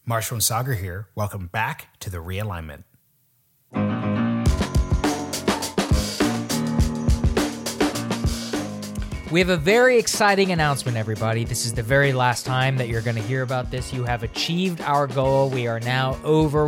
Marshall and Sagar here. Welcome back to The Realignment. We have a very exciting announcement, everybody. This is the very last time that you're going to hear about this. You have achieved our goal. We are now over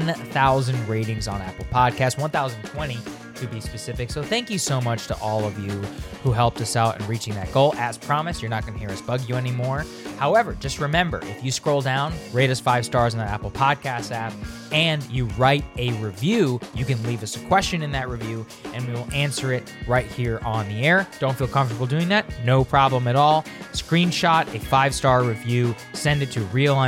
1,000 ratings on Apple Podcasts, 1,020 to be specific. So thank you so much to all of you who helped us out in reaching that goal. As promised, you're not going to hear us bug you anymore. However, just remember, if you scroll down, rate us 5 stars on the Apple Podcast app, and you write a review, you can leave us a question in that review, and we will answer it right here on the air. Don't feel comfortable doing that? No problem at all. Screenshot a 5-star review, send it to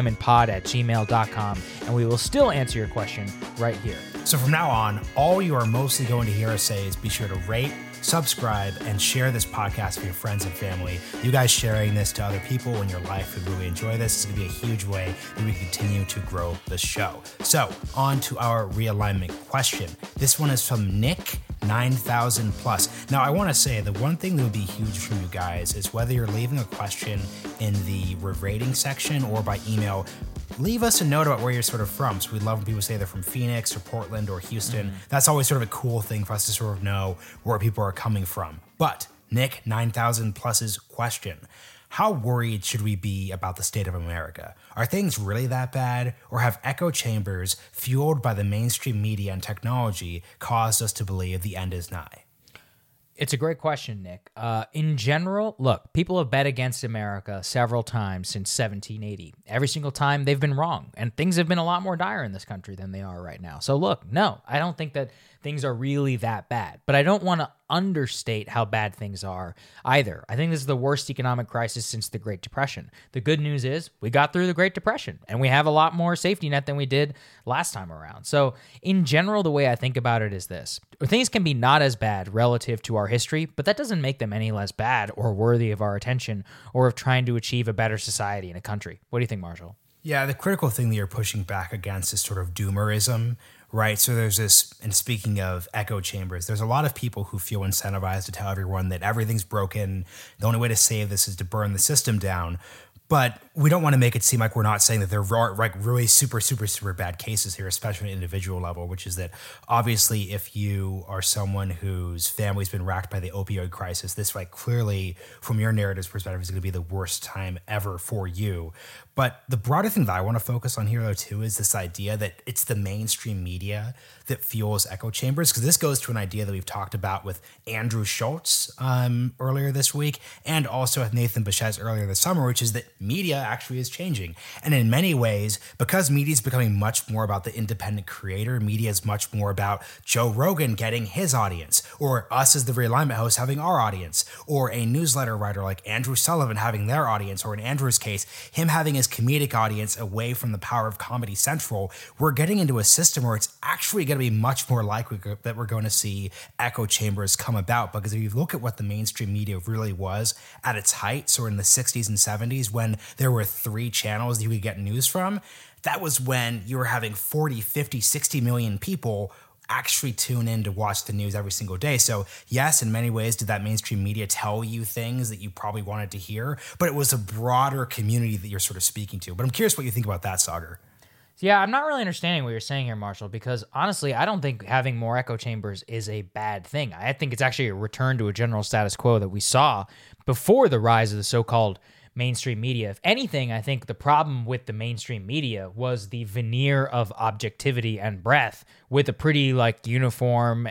realignmentpod@gmail.com, and we will still answer your question right here. So from now on, all you are mostly going to hear us say is be sure to rate, subscribe, and share this podcast with your friends and family. You guys sharing this to other people in your life who really enjoy this is going to be a huge way that we continue to grow the show. So on to our realignment question. This one is from Nick, 9,000 plus. Now, I want to say the one thing that would be huge from you guys is whether you're leaving a question in the rating section or by email, leave us a note about where you're sort of from. So we love when people say they're from Phoenix or Portland or Houston. That's always sort of a cool thing for us to sort of know where people are coming from. But Nick, 9,000 plus's question: how worried should we be about the state of America? Are things really that bad? Or have echo chambers fueled by the mainstream media and technology caused us to believe the end is nigh? It's a great question, Nick. In general, look, people have bet against America several times since 1780. Every single time they've been wrong, and things have been a lot more dire in this country than they are right now. So look, no, I don't think that things are really that bad, but I don't want to understate how bad things are either. I think this is the worst economic crisis since the Great Depression. The good news is we got through the Great Depression, and we have a lot more safety net than we did last time around. So in general, the way I think about it is this: things can be not as bad relative to our history, but that doesn't make them any less bad or worthy of our attention or of trying to achieve a better society in a country. What do you think, Marshall? Yeah, the critical thing that you're pushing back against is sort of doomerism, right? So there's this, and speaking of echo chambers, there's a lot of people who feel incentivized to tell everyone that everything's broken. The only way to save this is to burn the system down. But we don't want to make it seem like we're not saying that there are like really super bad cases here, especially at an individual level, which is that obviously if you are someone whose family's been racked by the opioid crisis, this like clearly from your narrative's perspective is going to be the worst time ever for you. But the broader thing that I want to focus on here though too is this idea that it's the mainstream media that fuels echo chambers, because this goes to an idea that we've talked about with Andrew Schultz earlier this week, and also with Nathan Bichette earlier this summer, which is that media actually is changing. And in many ways, because media is becoming much more about the independent creator, media is much more about Joe Rogan getting his audience, or us as the Realignment hosts having our audience, or a newsletter writer like Andrew Sullivan having their audience, or in Andrew's case, him having his comedic audience away from the power of Comedy Central. We're getting into a system where it's actually going to be much more likely that we're going to see echo chambers come about, because if you look at what the mainstream media really was at its height, so in the 60s and 70s when there were 3 channels that you could get news from, that was when you were having 40, 50, 60 million people actually tune in to watch the news every single day. So yes, in many ways, did that mainstream media tell you things that you probably wanted to hear? But it was a broader community that you're sort of speaking to. But I'm curious what you think about that, Sagar. Yeah, I'm not really understanding what you're saying here, Marshall, because honestly, I don't think having more echo chambers is a bad thing. I think it's actually a return to a general status quo that we saw before the rise of the so-called mainstream media. If anything, I think the problem with the mainstream media was the veneer of objectivity and breadth with a pretty uniform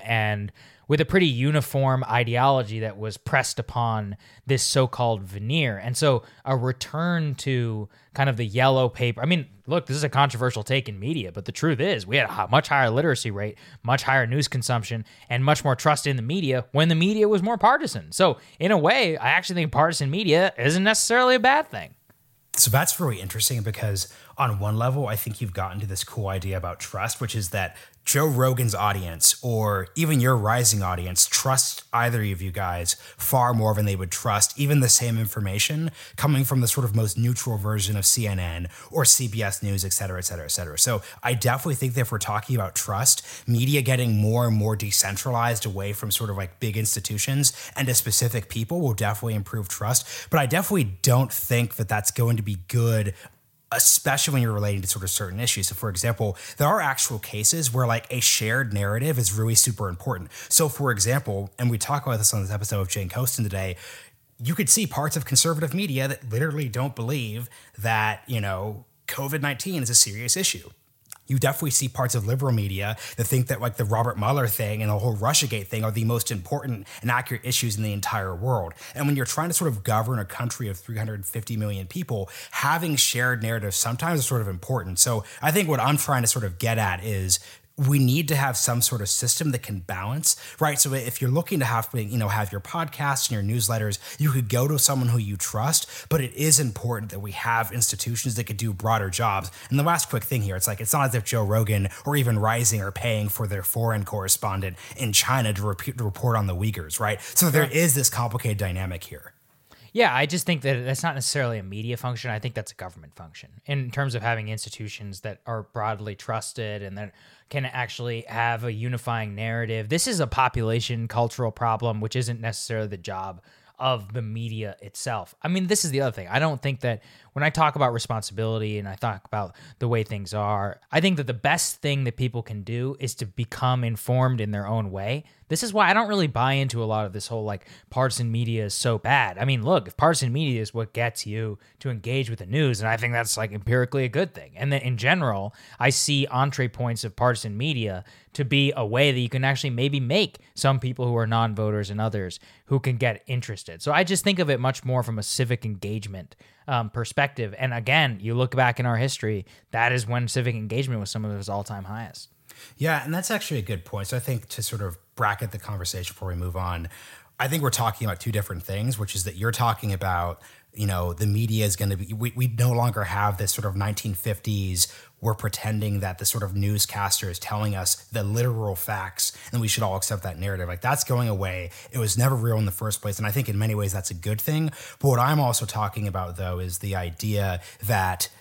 ideology that was pressed upon this so-called veneer. And so a return to kind of the yellow paper. I mean, look, this is a controversial take in media, but the truth is we had a much higher literacy rate, much higher news consumption, and much more trust in the media when the media was more partisan. So in a way, I actually think partisan media isn't necessarily a bad thing. So that's really interesting, because on one level, I think you've gotten to this cool idea about trust, which is that Joe Rogan's audience, or even your rising audience, trust either of you guys far more than they would trust even the same information coming from the sort of most neutral version of CNN or CBS News, et cetera, et cetera, et cetera. So I definitely think that if we're talking about trust, media getting more and more decentralized away from sort of like big institutions and to specific people will definitely improve trust. But I definitely don't think that that's going to be good especially when you're relating to sort of certain issues. So for example, there are actual cases where like a shared narrative is really super important. So for example, and we talk about this on this episode of Jane Coaston today, you could see parts of conservative media that literally don't believe that, COVID-19 is a serious issue. You definitely see parts of liberal media that think that like the Robert Mueller thing and the whole Russiagate thing are the most important and accurate issues in the entire world. And when you're trying to sort of govern a country of 350 million people, having shared narratives sometimes is sort of important. So I think what I'm trying to sort of get at is we need to have some sort of system that can balance, right? So if you're looking to have your podcasts and your newsletters, you could go to someone who you trust, but it is important that we have institutions that could do broader jobs. And the last quick thing here, it's not as if Joe Rogan or even Rising are paying for their foreign correspondent in China to report on the Uyghurs, right? So there is this complicated dynamic here. Yeah, I just think that that's not necessarily a media function. I think that's a government function in terms of having institutions that are broadly trusted and that can actually have a unifying narrative. This is a population cultural problem, which isn't necessarily the job of the media itself. I mean, this is the other thing. I don't think that when I talk about responsibility and I talk about the way things are, I think that the best thing that people can do is to become informed in their own way. This is why I don't really buy into a lot of this whole like partisan media is so bad. I mean, look, if partisan media is what gets you to engage with the news, and I think that's like empirically a good thing. And then in general, I see entree points of partisan media to be a way that you can actually maybe make some people who are non-voters and others who can get interested. So I just think of it much more from a civic engagement perspective. And again, you look back in our history, that is when civic engagement was some of its all-time highest. Yeah, and that's actually a good point. So I think to sort of bracket the conversation before we move on, I think we're talking about two different things, which is that you're talking about, the media is going to be, we no longer have this sort of 1950s, we're pretending that the sort of newscaster is telling us the literal facts and we should all accept that narrative. Like that's going away. It was never real in the first place. And I think in many ways that's a good thing. But what I'm also talking about though is the idea that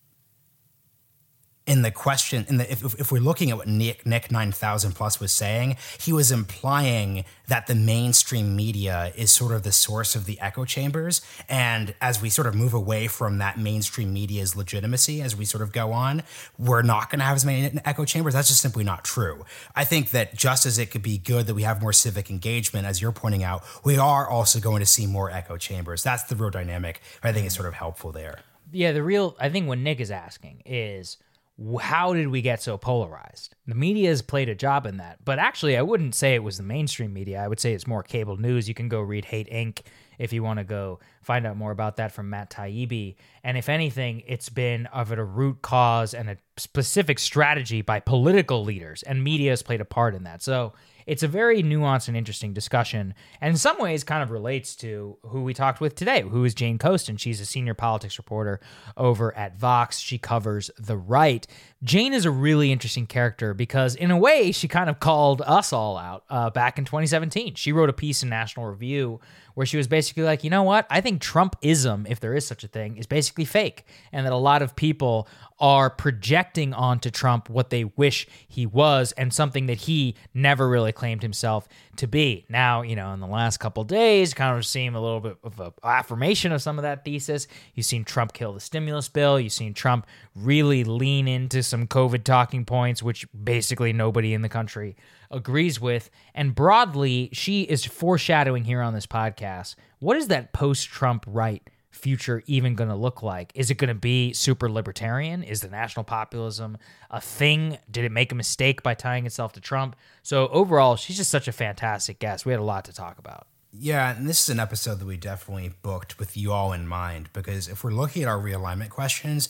if we're looking at what Nick 9000 Plus was saying, he was implying that the mainstream media is sort of the source of the echo chambers. And as we sort of move away from that mainstream media's legitimacy, as we sort of go on, we're not going to have as many echo chambers. That's just simply not true. I think that just as it could be good that we have more civic engagement, as you're pointing out, we are also going to see more echo chambers. That's the real dynamic. I think it's sort of helpful there. Yeah, I think what Nick is asking is, how did we get so polarized? The media has played a job in that. But actually, I wouldn't say it was the mainstream media. I would say it's more cable news. You can go read Hate Inc. if you want to go find out more about that from Matt Taibbi. And if anything, it's been of a root cause and a specific strategy by political leaders, and media has played a part in that. So it's a very nuanced and interesting discussion, and in some ways kind of relates to who we talked with today, who is Jane Coaston. She's a senior politics reporter over at Vox. She covers the right. Jane is a really interesting character because in a way, she kind of called us all out back in 2017. She wrote a piece in National Review where she was basically like, you know what? I think Trumpism, if there is such a thing, is basically fake, and that a lot of people are projecting onto Trump what they wish he was and something that he never really claimed himself to be. Now, in the last couple of days, kind of seeing a little bit of an affirmation of some of that thesis. You've seen Trump kill the stimulus bill. You've seen Trump really lean into some COVID talking points, which basically nobody in the country agrees with. And broadly, she is foreshadowing here on this podcast, what is that post-Trump right future even going to look like? Is it going to be super libertarian? Is the national populism a thing? Did it make a mistake by tying itself to Trump? So overall, she's just such a fantastic guest. We had a lot to talk about. Yeah, and this is an episode that we definitely booked with you all in mind, because if we're looking at our realignment questions,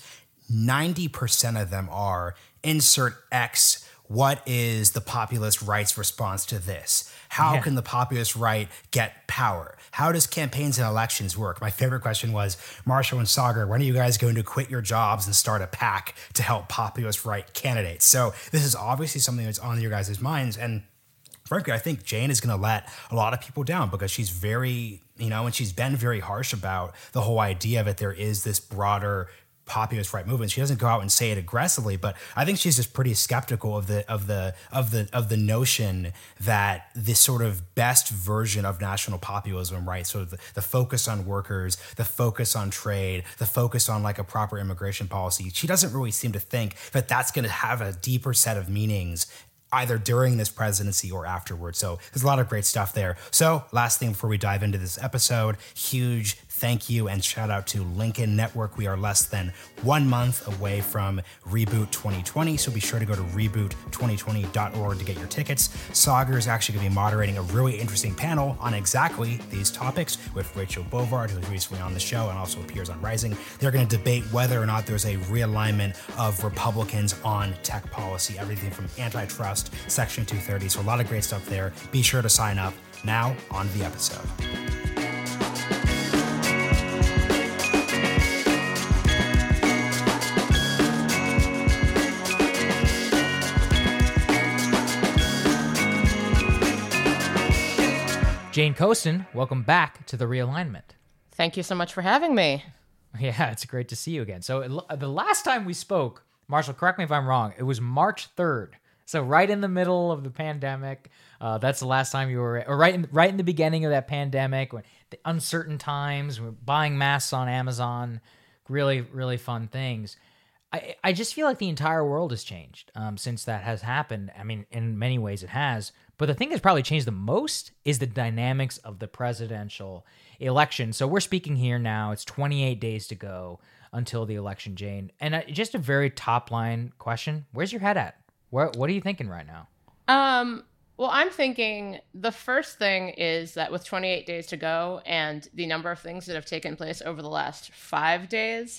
90% of them are insert X. What is the populist right's response to this? How can the populist right get power? How does campaigns and elections work? My favorite question was, Marshall and Sagar, when are you guys going to quit your jobs and start a PAC to help populist right candidates? So this is obviously something that's on your guys' minds. And frankly, I think Jane is going to let a lot of people down because she's very, and she's been very harsh about the whole idea that there is this broader populist right movements. She doesn't go out and say it aggressively, but I think she's just pretty skeptical of the notion that this sort of best version of national populism, right? So the focus on workers, the focus on trade, the focus on like a proper immigration policy. She doesn't really seem to think that that's going to have a deeper set of meanings either during this presidency or afterwards. So there's a lot of great stuff there. So last thing before we dive into this episode, huge thank you and shout out to Lincoln Network. We are less than 1 month away from Reboot 2020, so be sure to go to reboot2020.org to get your tickets. Saagar is actually going to be moderating a really interesting panel on exactly these topics with Rachel Bovard, who was recently on the show and also appears on Rising. They're going to debate whether or not there's a realignment of Republicans on tech policy, everything from antitrust, Section 230. So a lot of great stuff there. Be sure to sign up. Now, on to the episode. Jane Coaston, welcome back to The Realignment. Thank you so much for having me. Yeah, it's great to see you again. So the last time we spoke, Marshall, correct me if I'm wrong, it was March 3rd. So right in the middle of the pandemic. That's the last time you were, or right in the beginning of that pandemic, when the uncertain times, we're buying masks on Amazon, really, really fun things. I just feel like the entire world has changed since that has happened. I mean, in many ways it has. But the thing that's probably changed the most is the dynamics of the presidential election. So we're speaking here now. It's 28 days to go until the election, Jane. And just a very top line question. Where's your head at? What are you thinking right now? Well, I'm thinking the first thing is that with 28 days to go and the number of things that have taken place over the last 5 days,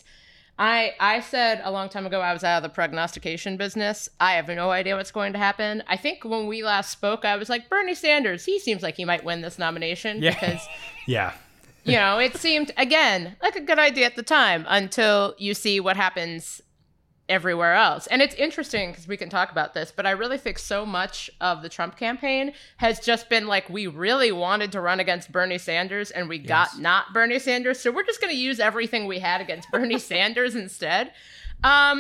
I said a long time ago I was out of the prognostication business. I have no idea what's going to happen. I think when we last spoke, I was like, Bernie Sanders, he seems like he might win this nomination because, yeah, it seemed, again, like a good idea at the time until you see what happens everywhere else. And it's interesting because we can talk about this, but I really think so much of the Trump campaign has just been like, we really wanted to run against Bernie Sanders and we got not Bernie Sanders. So we're just going to use everything we had against Bernie Sanders instead. Right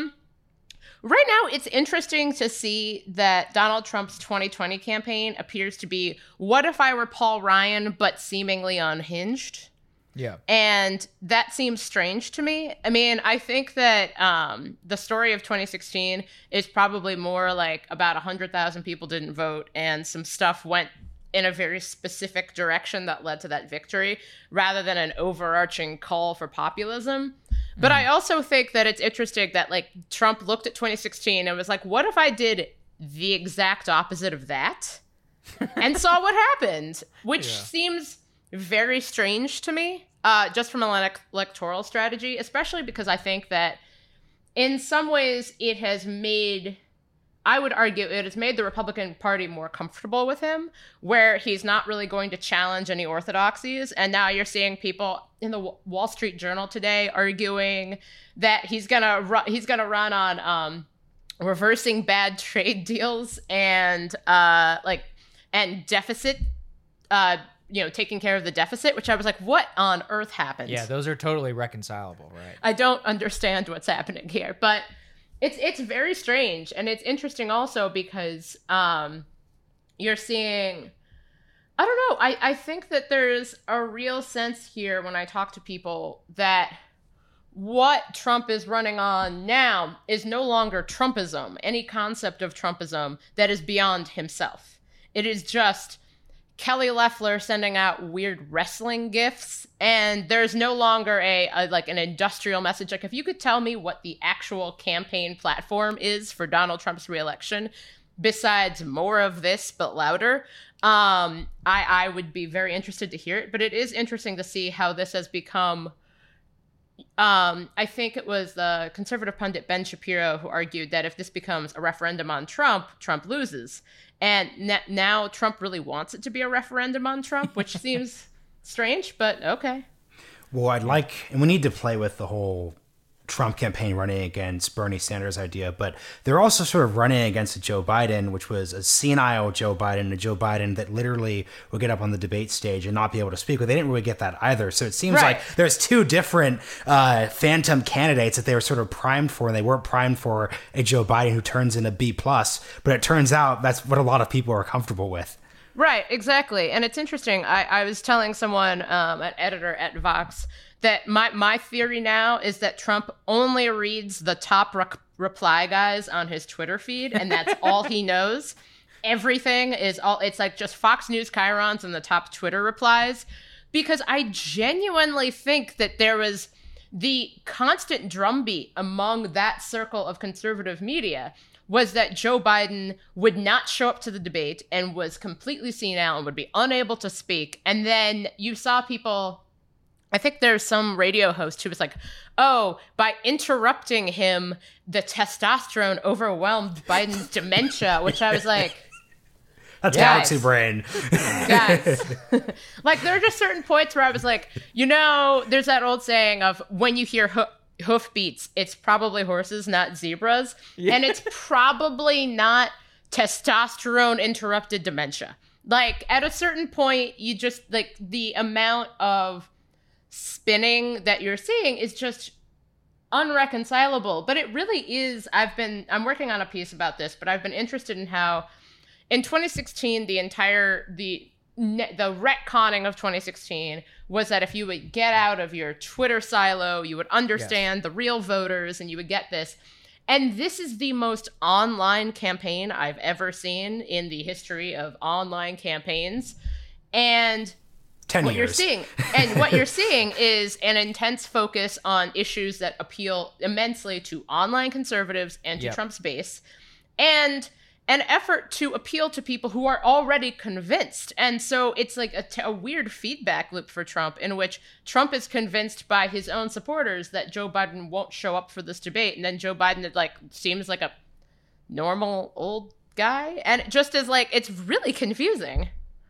now, it's interesting to see that Donald Trump's 2020 campaign appears to be, what if I were Paul Ryan, but seemingly unhinged? Yeah. And that seems strange to me. I mean, I think that the story of 2016 is probably more like about 100,000 people didn't vote and some stuff went in a very specific direction that led to that victory rather than an overarching call for populism. But I also think that it's interesting that like Trump looked at 2016 and was like, what if I did the exact opposite of that and saw what happened, which seems very strange to me, just from an electoral strategy, especially because I think that in some ways it has made, I would argue, it has made the Republican Party more comfortable with him, where he's not really going to challenge any orthodoxies. And now you're seeing people in the Wall Street Journal today arguing that he's gonna run on reversing bad trade deals and deficit. Taking care of the deficit, which I was like, what on earth happened? Yeah, those are totally reconcilable, right? I don't understand what's happening here, but it's very strange. And it's interesting also because you're seeing, I don't know, I think that there's a real sense here when I talk to people that what Trump is running on now is no longer Trumpism, any concept of Trumpism that is beyond himself. It is just Kelly Loeffler sending out weird wrestling gifs, and there's no longer an industrial message. Like, if you could tell me what the actual campaign platform is for Donald Trump's reelection, besides more of this but louder, I would be very interested to hear it. But it is interesting to see how this has become. I think it was the conservative pundit Ben Shapiro who argued that if this becomes a referendum on Trump, Trump loses. And now Trump really wants it to be a referendum on Trump, which seems strange, but okay. Well, and we need to play with the whole Trump campaign running against Bernie Sanders' idea, but they're also sort of running against a Joe Biden, which was a senile Joe Biden, a Joe Biden that literally would get up on the debate stage and not be able to speak. But they didn't really get that either. So it seems like there's two different phantom candidates that they were sort of primed for, and they weren't primed for a Joe Biden who turns in a B+. But it turns out that's what a lot of people are comfortable with. Right, exactly. And it's interesting. I was telling someone, an editor at Vox, that my theory now is that Trump only reads the top reply guys on his Twitter feed, and that's all he knows. Everything is it's like just Fox News chyrons and the top Twitter replies, because I genuinely think that there was the constant drumbeat among that circle of conservative media was that Joe Biden would not show up to the debate and was completely senile and would be unable to speak. And then you saw people, I think there's some radio host who was like, oh, by interrupting him, the testosterone overwhelmed Biden's dementia, which I was like, that's galaxy brain. Guys. Like, there are just certain points where I was like, there's that old saying of when you hear hoofbeats, it's probably horses, not zebras. Yeah. And it's probably not testosterone interrupted dementia. Like, at a certain point, you just, like, the amount of spinning that you're seeing is just unreconcilable. But it really is. I'm working on a piece about this, but I've been interested in how in 2016, the retconning of 2016 was that if you would get out of your Twitter silo, you would understand the real voters and you would get this. And this is the most online campaign I've ever seen in the history of online campaigns. And 10 what years. What you're seeing is an intense focus on issues that appeal immensely to online conservatives and to Trump's base, and an effort to appeal to people who are already convinced. And so it's like a weird feedback loop for Trump, in which Trump is convinced by his own supporters that Joe Biden won't show up for this debate. And then Joe Biden seems like a normal old guy. And it just is like, it's really confusing.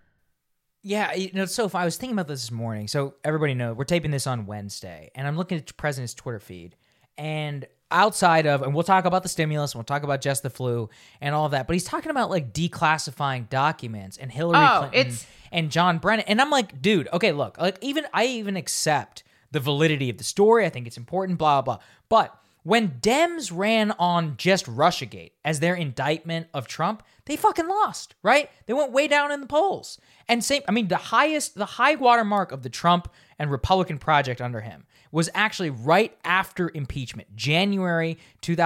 Yeah, so if I was thinking about this morning, so everybody knows we're taping this on Wednesday, and I'm looking at the president's Twitter feed, and outside of, and we'll talk about the stimulus, and we'll talk about just the flu and all of that, but he's talking about like declassifying documents and Hillary Clinton and John Brennan, and I'm like, dude, okay, look, like I even accept the validity of the story. I think it's important, blah, blah, blah. But when Dems ran on just Russiagate as their indictment of Trump, they fucking lost, right? They went way down in the polls. And the high watermark of the Trump and Republican project under him was actually right after impeachment, January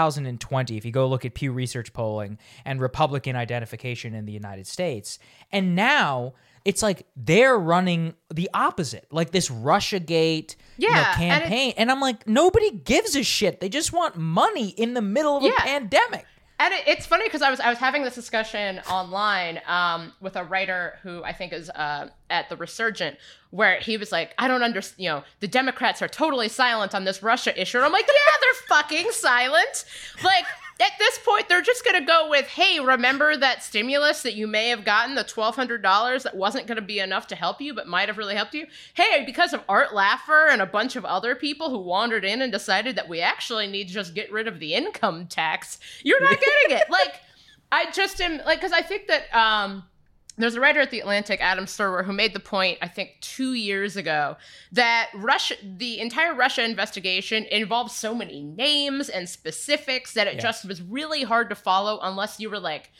2020, if you go look at Pew Research polling and Republican identification in the United States. And now it's like they're running the opposite, like this Russiagate campaign. And I'm like, nobody gives a shit. They just want money in the middle of a pandemic. And it's funny because I was having this discussion online with a writer who I think is at The Resurgent, where he was like, I don't understand, the Democrats are totally silent on this Russia issue. And I'm like, yeah, they're fucking silent. Like, at this point, they're just going to go with, hey, remember that stimulus that you may have gotten, the $1,200 that wasn't going to be enough to help you, but might have really helped you? Hey, because of Art Laffer and a bunch of other people who wandered in and decided that we actually need to just get rid of the income tax, you're not getting it. Like, I just am, like, because I think that there's a writer at The Atlantic, Adam Serwer, who made the point, I think 2 years ago, that the entire Russia investigation involves so many names and specifics that it just was really hard to follow unless you were like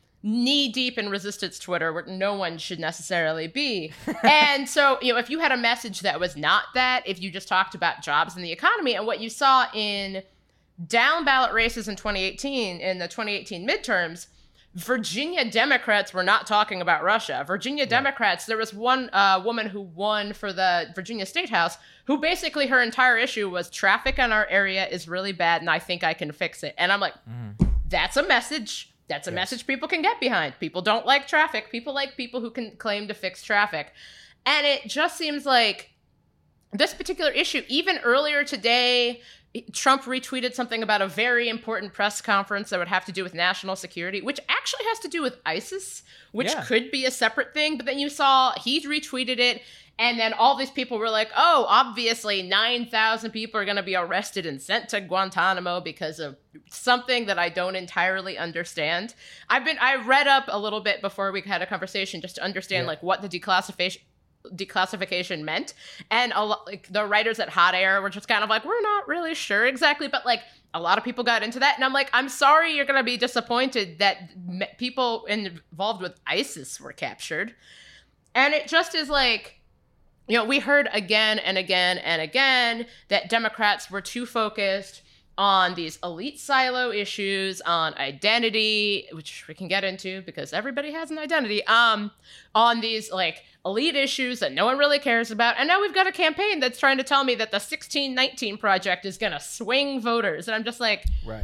knee deep in resistance Twitter, where no one should necessarily be. And so, if you had a message that was not that, if you just talked about jobs and the economy, and what you saw in down ballot races in 2018, in the 2018 midterms, Virginia Democrats were not talking about Russia. Virginia Democrats, there was one woman who won for the Virginia State House who basically her entire issue was traffic in our area is really bad and I think I can fix it. And I'm like, that's a message. That's a message people can get behind. People don't like traffic. People like people who can claim to fix traffic. And it just seems like this particular issue, even earlier today, Trump retweeted something about a very important press conference that would have to do with national security, which actually has to do with ISIS, which could be a separate thing. But then you saw he retweeted it. And then all these people were like, oh, obviously 9,000 people are going to be arrested and sent to Guantanamo because of something that I don't entirely understand. I read up a little bit before we had a conversation just to understand like what the declassification meant. And the writers at Hot Air were just kind of like, we're not really sure exactly. But like a lot of people got into that. And I'm like, I'm sorry you're going to be disappointed that people involved with ISIS were captured. And it just is like, you know, we heard again and again and again that Democrats were too focused on these elite silo issues, on identity, which we can get into because everybody has an identity, on these like elite issues that no one really cares about. And now we've got a campaign that's trying to tell me that the 1619 Project is going to swing voters. And I'm just like, right,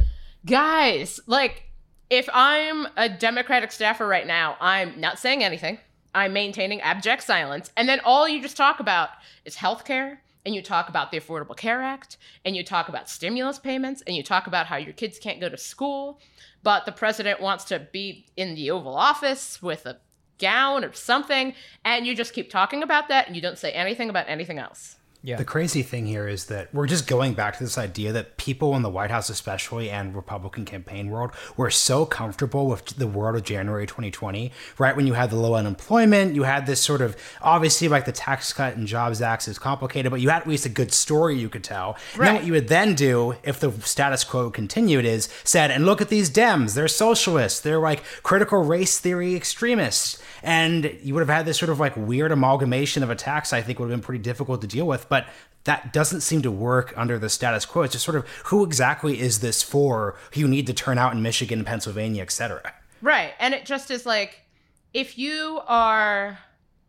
guys, like if I'm a Democratic staffer right now, I'm not saying anything. I'm maintaining abject silence. And then all you just talk about is healthcare, and you talk about the Affordable Care Act, and you talk about stimulus payments, and you talk about how your kids can't go to school, but the president wants to be in the Oval Office with a gown or something, and you just keep talking about that, and you don't say anything about anything else. Yeah. The crazy thing here is that we're just going back to this idea that people in the White House especially and Republican campaign world were so comfortable with the world of January 2020, right? When you had the low unemployment, you had this sort of, obviously like the Tax Cut and Jobs Act is complicated, but you had at least a good story you could tell. Right. And then what you would then do if the status quo continued is said, and look at these Dems, they're socialists, they're like critical race theory extremists. And you would have had this sort of like weird amalgamation of attacks I think would have been pretty difficult to deal with. But that doesn't seem to work under the status quo. It's just sort of who exactly is this for who you need to turn out in Michigan, Pennsylvania, et cetera. Right. And it just is like, if you are...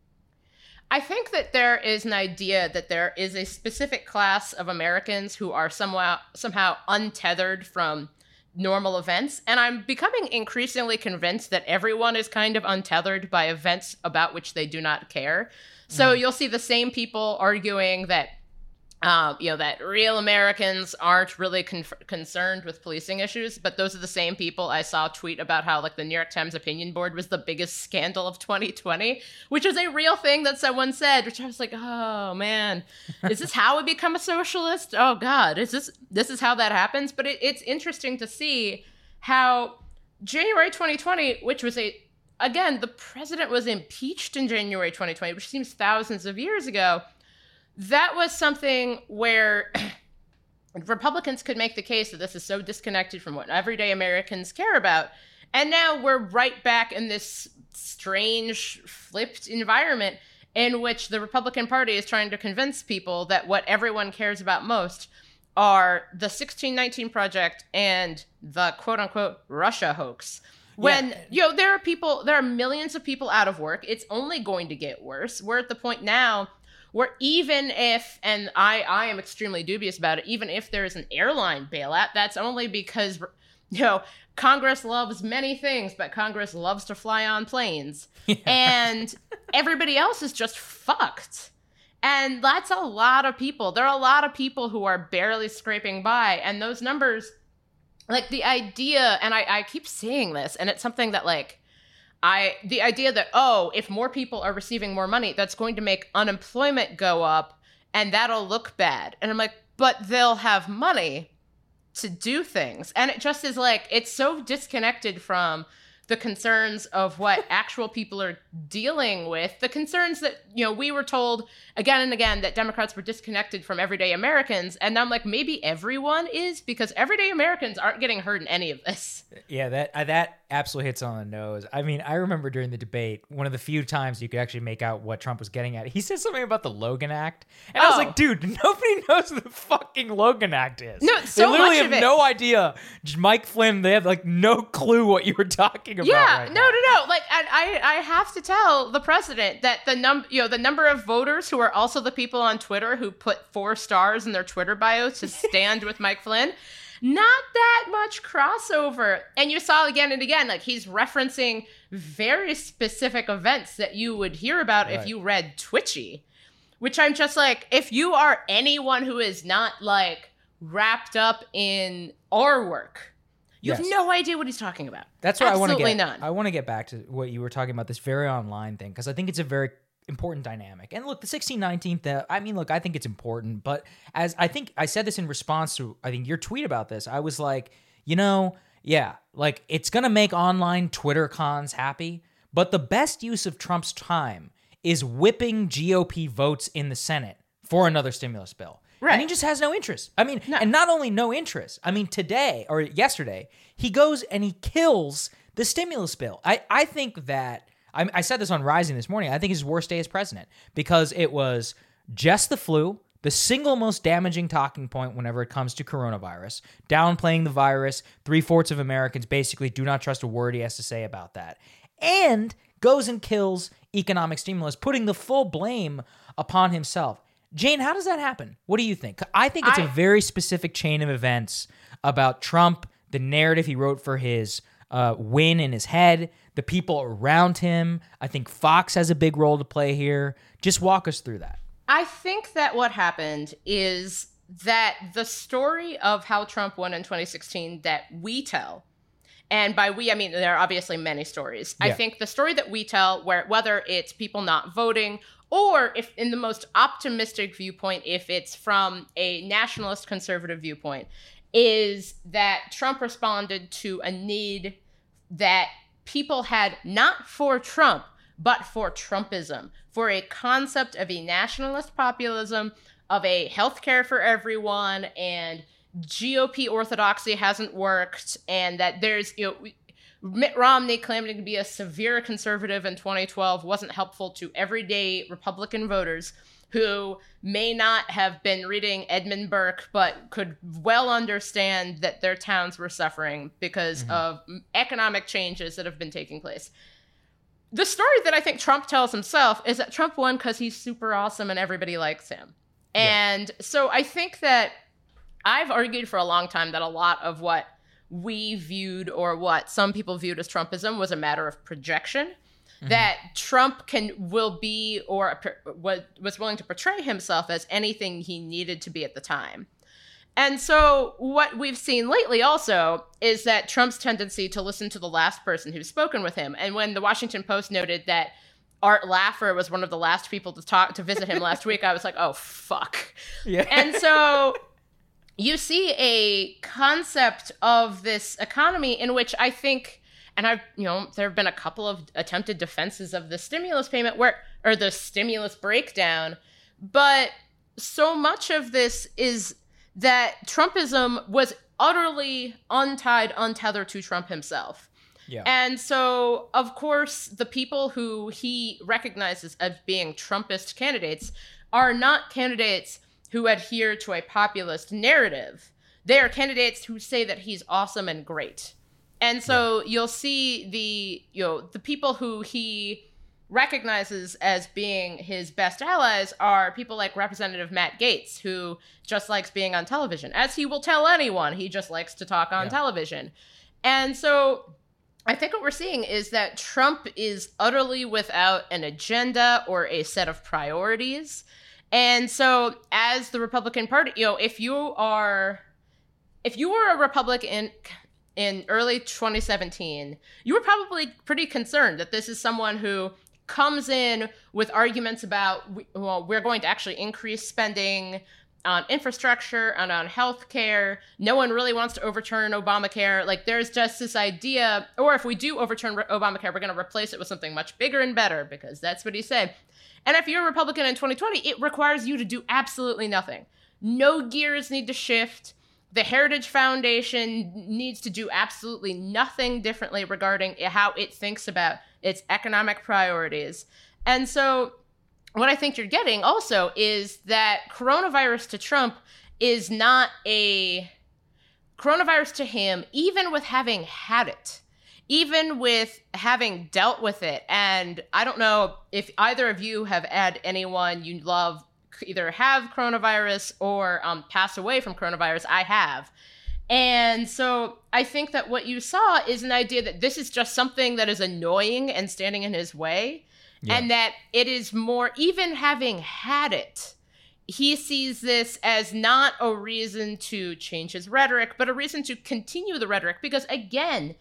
I think that there is an idea that there is a specific class of Americans who are somehow untethered from normal events. And I'm becoming increasingly convinced that everyone is kind of untethered by events about which they do not care. So you'll see the same people arguing that, that real Americans aren't really concerned with policing issues. But those are the same people I saw tweet about how like the New York Times opinion board was the biggest scandal of 2020, which is a real thing that someone said, which I was like, oh man, is this how we become a socialist? Oh God, this is how that happens? But it's interesting to see how January 2020, which was again, the president was impeached in January 2020, which seems thousands of years ago. That was something where Republicans could make the case that this is so disconnected from what everyday Americans care about. And now we're right back in this strange, flipped environment in which the Republican Party is trying to convince people that what everyone cares about most are the 1619 Project and the quote-unquote Russia hoax. When, there are millions of people out of work. It's only going to get worse. We're at the point now where even if, and I am extremely dubious about it, even if there is an airline bailout, that's only because, Congress loves many things, but Congress loves to fly on planes. Yeah. And everybody else is just fucked. And that's a lot of people. There are a lot of people who are barely scraping by. And those numbers... like the idea, and I keep saying this, and it's something that the idea that, if more people are receiving more money, that's going to make unemployment go up and that'll look bad. And I'm like, but they'll have money to do things. And it just is like, it's so disconnected from the concerns of what actual people are dealing with, the concerns that, we were told again and again that Democrats were disconnected from everyday Americans. And I'm like, maybe everyone is, because everyday Americans aren't getting hurt in any of this. Yeah, that absolutely hits on the nose. I mean, I remember during the debate, one of the few times you could actually make out what Trump was getting at. He said something about the Logan Act. And I was like, dude, nobody knows what the fucking Logan Act is. No, so they literally much of have it. No idea. Mike Flynn, they have no clue what you were talking about. Yeah, right no. Like, I have to tell the president that the number of voters who are also the people on Twitter who put 4 stars in their Twitter bios to stand with Mike Flynn, not that much crossover. And you saw again and again, like he's referencing very specific events that you would hear about if you read Twitchy, which I'm just like, if you are anyone who is not like wrapped up in our work. You have no idea what he's talking about. That's what Absolutely I want to get. none. I want to get back to what you were talking about, this very online thing, because I think it's a very important dynamic. And look, the 1619th, I think it's important, but as I think I said this in response to, I think, your tweet about this, I was like, like it's going to make online Twitter cons happy, but the best use of Trump's time is whipping GOP votes in the Senate for another stimulus bill. Right. And he just has no interest. I mean, and not only no interest, I mean, today or yesterday, he goes and he kills the stimulus bill. I think that, I said this on Rising this morning, I think his worst day as president, because it was just the flu, the single most damaging talking point whenever it comes to coronavirus, downplaying the virus. 3/4 of Americans basically do not trust a word he has to say about that. And goes and kills economic stimulus, putting the full blame upon himself. Jane, how does that happen? What do you think? I think it's a very specific chain of events about Trump, the narrative he wrote for his win in his head, the people around him. I think Fox has a big role to play here. Just walk us through that. I think that what happened is that the story of how Trump won in 2016 that we tell, and by we, I mean, there are obviously many stories. Yeah. I think the story that we tell, whether it's people not voting, or if in the most optimistic viewpoint, if it's from a nationalist conservative viewpoint, is that Trump responded to a need that people had, not for Trump, but for Trumpism, for a concept of a nationalist populism, of a healthcare for everyone, and GOP orthodoxy hasn't worked, and that there's, Mitt Romney claiming to be a severe conservative in 2012 wasn't helpful to everyday Republican voters who may not have been reading Edmund Burke, but could well understand that their towns were suffering because of economic changes that have been taking place. The story that I think Trump tells himself is that Trump won because he's super awesome and everybody likes him. Yeah. And so I think that I've argued for a long time that a lot of what we viewed, or what some people viewed as Trumpism, was a matter of projection. That Trump was willing to portray himself as anything he needed to be at the time. And so what we've seen lately also is that Trump's tendency to listen to the last person who's spoken with him. And when the Washington Post noted that Art Laffer was one of the last people to visit him last week, I was like, oh, fuck. Yeah. And so you see a concept of this economy in which I think, and there have been a couple of attempted defenses of the stimulus payment or the stimulus breakdown, but so much of this is that Trumpism was utterly untethered to Trump himself. Yeah. And so, of course, the people who he recognizes as being Trumpist candidates are not candidates who adhere to a populist narrative. They are candidates who say that he's awesome and great. And so you'll see the people who he recognizes as being his best allies are people like Representative Matt Gaetz, who just likes being on television. As he will tell anyone, he just likes to talk on television. And so I think what we're seeing is that Trump is utterly without an agenda or a set of priorities. And so as the Republican Party, if you were a Republican in early 2017, you were probably pretty concerned that this is someone who comes in with arguments about, we're going to actually increase spending on infrastructure and on healthcare. No one really wants to overturn Obamacare. Like, there's just this idea, or if we do overturn Obamacare, we're going to replace it with something much bigger and better, because that's what he said. And if you're a Republican in 2020, it requires you to do absolutely nothing. No gears need to shift. The Heritage Foundation needs to do absolutely nothing differently regarding how it thinks about its economic priorities. And so what I think you're getting also is that coronavirus to Trump is not a coronavirus to him, even with having had it, even with having dealt with it. And I don't know if either of you have had anyone you love either have coronavirus or pass away from coronavirus. I have. And so I think that what you saw is an idea that this is just something that is annoying and standing in his way. Yeah. And that it is more, even having had it, he sees this as not a reason to change his rhetoric, but a reason to continue the rhetoric. Because again,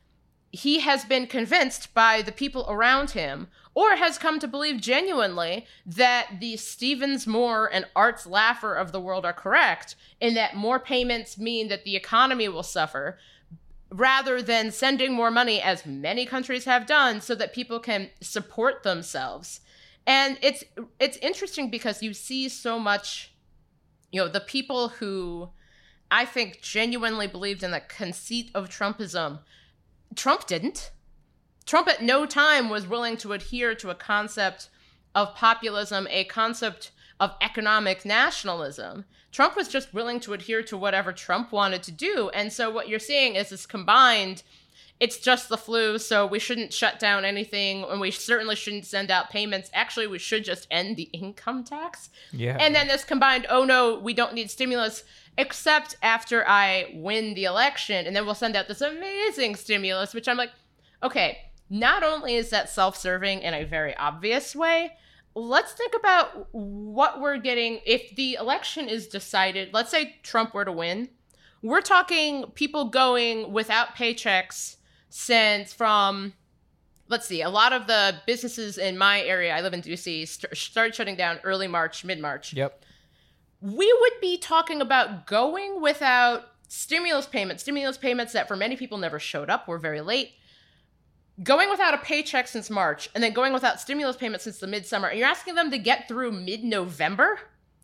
he has been convinced by the people around him, or has come to believe genuinely, that the Stevens Moore and Arts Laffer of the world are correct, in that more payments mean that the economy will suffer, rather than sending more money, as many countries have done, so that people can support themselves. And it's interesting because you see so much, the people who I think genuinely believed in the conceit of Trumpism. Trump didn't. Trump at no time was willing to adhere to a concept of populism, a concept of economic nationalism. Trump was just willing to adhere to whatever Trump wanted to do. And so what you're seeing is this combined, it's just the flu, so we shouldn't shut down anything, and we certainly shouldn't send out payments. Actually, we should just end the income tax. Yeah. And then this combined, oh no, we don't need stimulus, except after I win the election, and then we'll send out this amazing stimulus, which I'm like, okay, not only is that self-serving in a very obvious way, let's think about what we're getting if the election is decided. Let's say Trump were to win. We're talking people going without paychecks since from, let's see, a lot of the businesses in my area, I live in DC, started shutting down early March, mid-March. Yep. We would be talking about going without stimulus payments that for many people never showed up, were very late. Going without a paycheck since March, and then going without stimulus payments since the midsummer, and you're asking them to get through mid-November?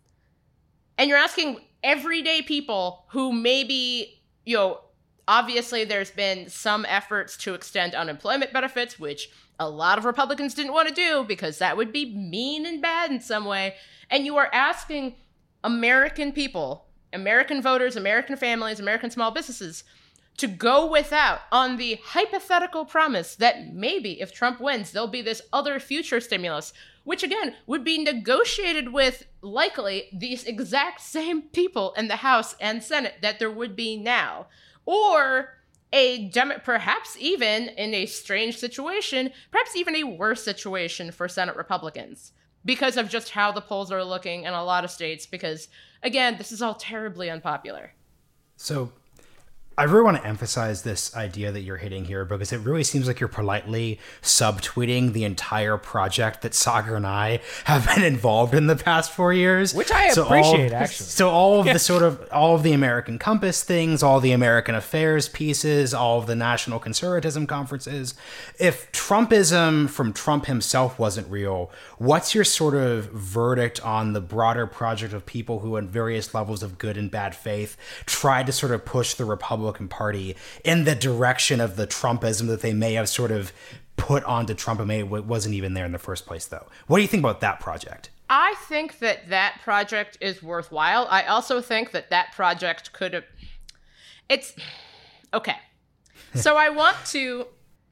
And you're asking everyday people who maybe, obviously there's been some efforts to extend unemployment benefits, which a lot of Republicans didn't want to do because that would be mean and bad in some way. And you are asking American people, American voters, American families, American small businesses to go without, on the hypothetical promise that maybe if Trump wins, there'll be this other future stimulus, which again would be negotiated with likely these exact same people in the House and Senate that there would be now. Or perhaps even in a strange situation, perhaps even a worse situation for Senate Republicans, because of just how the polls are looking in a lot of states, because again, this is all terribly unpopular. So I really want to emphasize this idea that you're hitting here, because it really seems like you're politely subtweeting the entire project that Saagar and I have been involved in the past 4 years. Which I appreciate, actually. So all of all of the American Compass things, all the American Affairs pieces, all of the National Conservatism conferences. If Trumpism from Trump himself wasn't real, what's your sort of verdict on the broader project of people who, in various levels of good and bad faith, tried to sort of push the Republican Party in the direction of the Trumpism that they may have sort of put onto Trump and maybe wasn't even there in the first place, though? What do you think about that project? I think that project is worthwhile. I also think that project could have... It's... Okay. So I want to...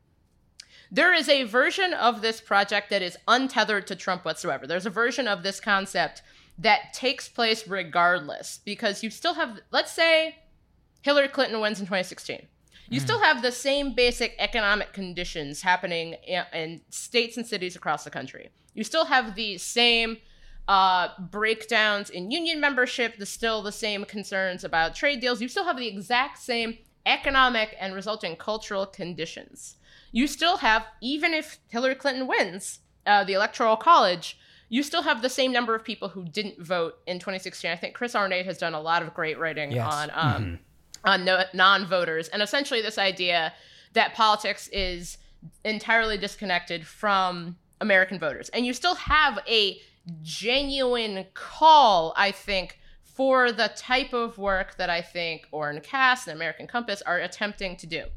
There is a version of this project that is untethered to Trump whatsoever. There's a version of this concept that takes place regardless, because you still have... Let's say Hillary Clinton wins in 2016. You still have the same basic economic conditions happening in states and cities across the country. You still have the same breakdowns in union membership, still the same concerns about trade deals. You still have the exact same economic and resulting cultural conditions. You still have, even if Hillary Clinton wins the Electoral College, you still have the same number of people who didn't vote in 2016. I think Chris Arnade has done a lot of great writing on non-voters, and essentially this idea that politics is entirely disconnected from American voters. And you still have a genuine call, I think, for the type of work that I think Oren Cass and American Compass are attempting to do.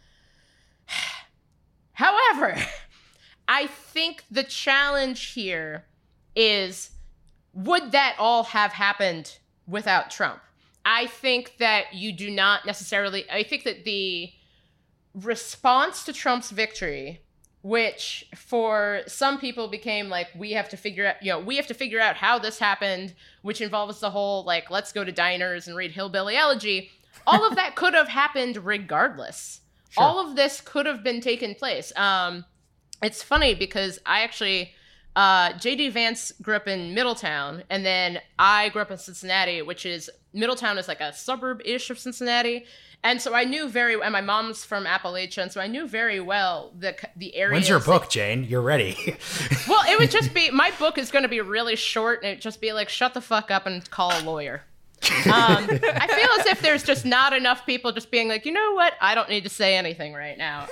However, I think the challenge here is, would that all have happened without Trump? I think that you do not necessarily... I think that the response to Trump's victory, which for some people became like, we have to figure out how this happened, which involves the whole, like, let's go to diners and read Hillbilly Elegy. All of that could have happened regardless. Sure. All of this could have been taken place. It's funny because I actually... J.D. Vance grew up in Middletown, and then I grew up in Cincinnati, which is, Middletown is like a suburb-ish of Cincinnati. And so I knew and my mom's from Appalachia, and so I knew very well the area. When's your book, Jane? You're ready. Well, it would just be, my book is going to be really short, and it'd just be like, shut the fuck up and call a lawyer. I feel as if there's just not enough people just being like, you know what? I don't need to say anything right now.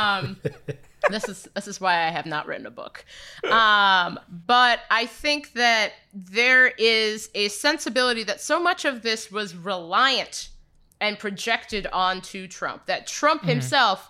This is why I have not written a book. But I think that there is a sensibility that so much of this was reliant and projected onto Trump, that Trump himself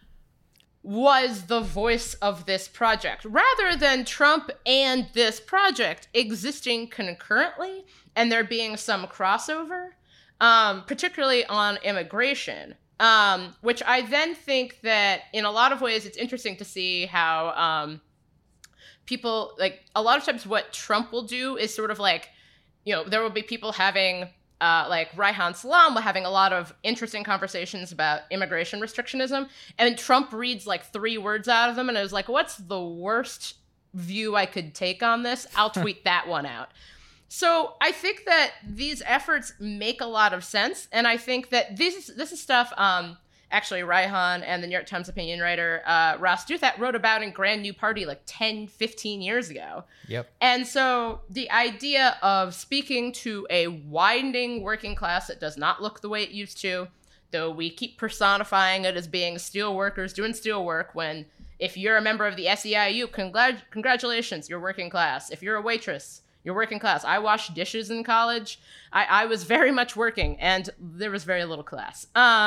was the voice of this project, rather than Trump and this project existing concurrently and there being some crossover, particularly on immigration, which I then think that in a lot of ways it's interesting to see how people, like, a lot of times what Trump will do is sort of like, you know, there will be people having like Reihan Salam having a lot of interesting conversations about immigration restrictionism, and Trump reads like 3 words out of them, and I was like, what's the worst view I could take on this? I'll tweet that one out. So I think that these efforts make a lot of sense, and I think that this is stuff actually Reihan and the New York Times opinion writer Ross Douthat wrote about in Grand New Party like 10, 15 years ago. Yep. And so the idea of speaking to a widening working class that does not look the way it used to, though we keep personifying it as being steel workers doing steel work, when if you're a member of the SEIU, congratulations, you're working class. If you're a waitress, you're working class. I washed dishes in college. I was very much working, and there was very little class.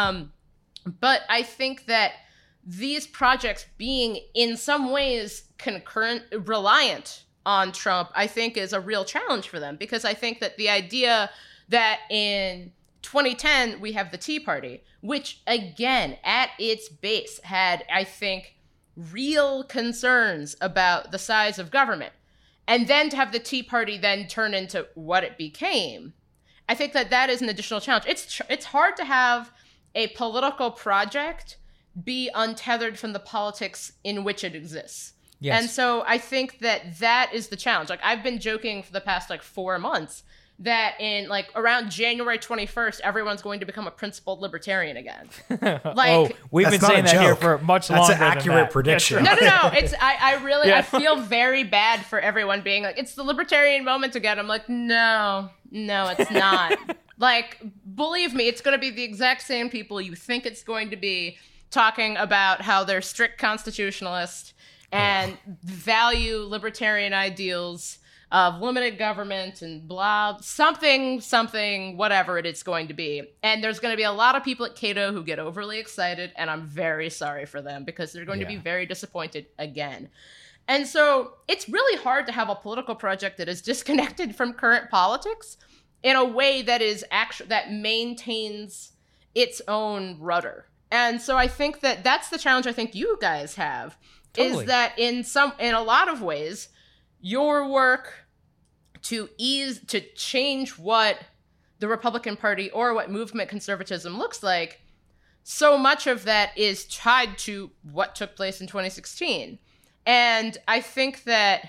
But I think that these projects being in some ways reliant on Trump, I think is a real challenge for them, because I think that the idea that in 2010 we have the Tea Party, which again at its base had, I think, real concerns about the size of government, and then to have the Tea Party then turn into what it became, I think that is an additional challenge. It's hard to have a political project be untethered from the politics in which it exists. Yes. And so I think that is the challenge. Like, I've been joking for the past 4 months that in around January 21st, everyone's going to become a principled libertarian again. We've been saying that here for much longer. That's an accurate prediction. No. It's I feel very bad for everyone being like, it's the libertarian moment again. I'm like, no, it's not. Believe me, it's going to be the exact same people you think it's going to be, talking about how they're strict constitutionalists and value libertarian ideals of limited government and blah, something, whatever it's going to be. And there's going to be a lot of people at Cato who get overly excited, and I'm very sorry for them, because they're going to be very disappointed again. And so it's really hard to have a political project that is disconnected from current politics in a way that is that maintains its own rudder. And so I think that's the challenge I think you guys have. Totally. Is that in a lot of ways, your work to change what the Republican Party or what movement conservatism looks like, so much of that is tied to what took place in 2016. And I think that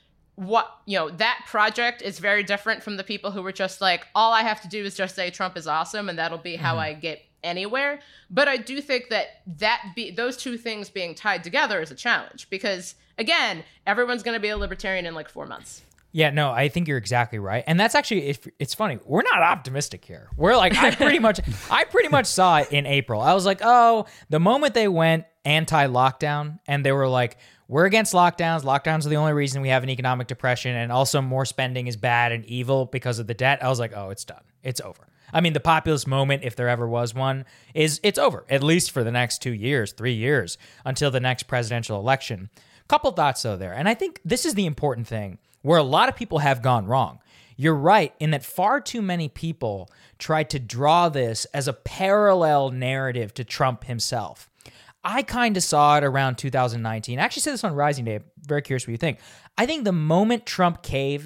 that project is very different from the people who were just like, all I have to do is just say Trump is awesome, and that'll be how I get anywhere. But I do think that those two things being tied together is a challenge, because again, everyone's going to be a libertarian in 4 months. Yeah, no, I think you're exactly right. And that's actually, it's funny. We're not optimistic here. We're I pretty much saw it in April. I was like, oh, the moment they went anti-lockdown and they were like, we're against lockdowns. Lockdowns are the only reason we have an economic depression, and also more spending is bad and evil because of the debt. I was like, oh, it's done. It's over. I mean, the populist moment, if there ever was one, it's over, at least for the next 2 years, 3 years, until the next presidential election. Couple thoughts, though, there. And I think this is the important thing, where a lot of people have gone wrong. You're right in that far too many people tried to draw this as a parallel narrative to Trump himself. I kind of saw it around 2019. I actually said this on Rising Day. I'm very curious what you think. I think the moment Trump caved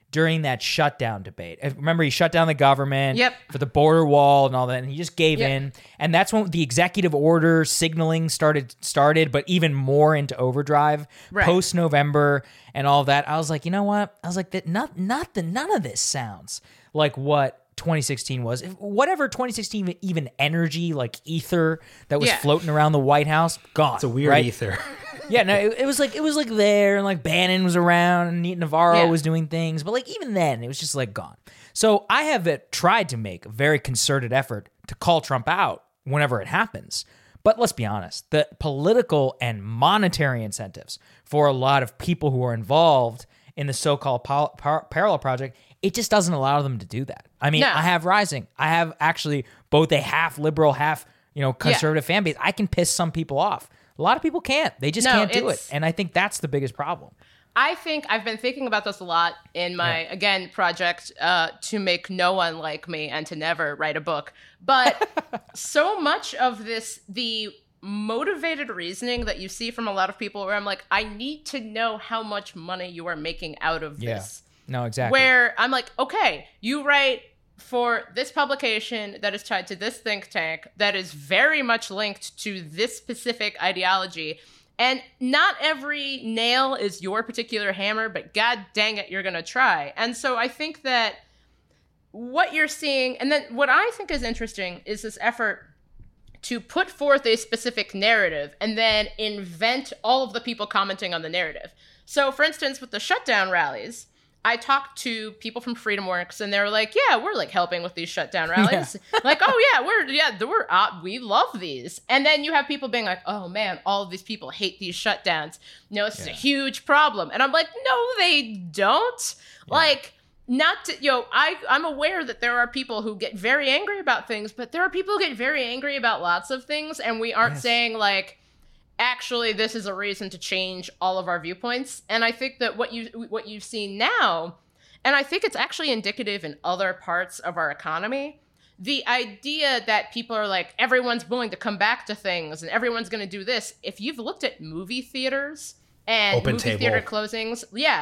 during that shutdown debate. Remember, he shut down the government for the border wall and all that, and he just gave in. And that's when the executive order signaling started, but even more into overdrive post-November and all that. I was like, you know what? I was like, none of this sounds like what 2016 was. Whatever 2016 even energy, like ether that was floating around the White House, gone. It's a weird ether. Yeah, no, it was like there, and like Bannon was around, and Navarro was doing things, but like even then, it was just like gone. So I have tried to make a very concerted effort to call Trump out whenever it happens. But let's be honest, the political and monetary incentives for a lot of people who are involved in the so-called parallel project, it just doesn't allow them to do that. I mean, I have Rising. I have actually both a half liberal, half conservative fan base. I can piss some people off. A lot of people can't. They just can't do it. And I think that's the biggest problem. I think I've been thinking about this a lot in my, again, project to make no one like me and to never write a book. But so much of this, the motivated reasoning that you see from a lot of people where I'm like, I need to know how much money you are making out of this. No, exactly. Where I'm like, okay, you write for this publication that is tied to this think tank that is very much linked to this specific ideology. And not every nail is your particular hammer, but god dang it, you're going to try. And so I think that what you're seeing, and then what I think is interesting is this effort to put forth a specific narrative and then invent all of the people commenting on the narrative. So for instance, with the shutdown rallies, I talked to people from FreedomWorks, and they were like, "Yeah, we're like helping with these shutdown rallies." Like, "Oh yeah, we love these." And then you have people being like, "Oh man, all of these people hate these shutdowns. This is a huge problem." And I'm like, "No, they don't." Like, not to, I'm aware that there are people who get very angry about things, but there are people who get very angry about lots of things, and we aren't saying like, actually, this is a reason to change all of our viewpoints. And I think that what you've seen now, and I think it's actually indicative in other parts of our economy, the idea that people are like, everyone's willing to come back to things and everyone's going to do this. If you've looked at movie theaters and theater closings,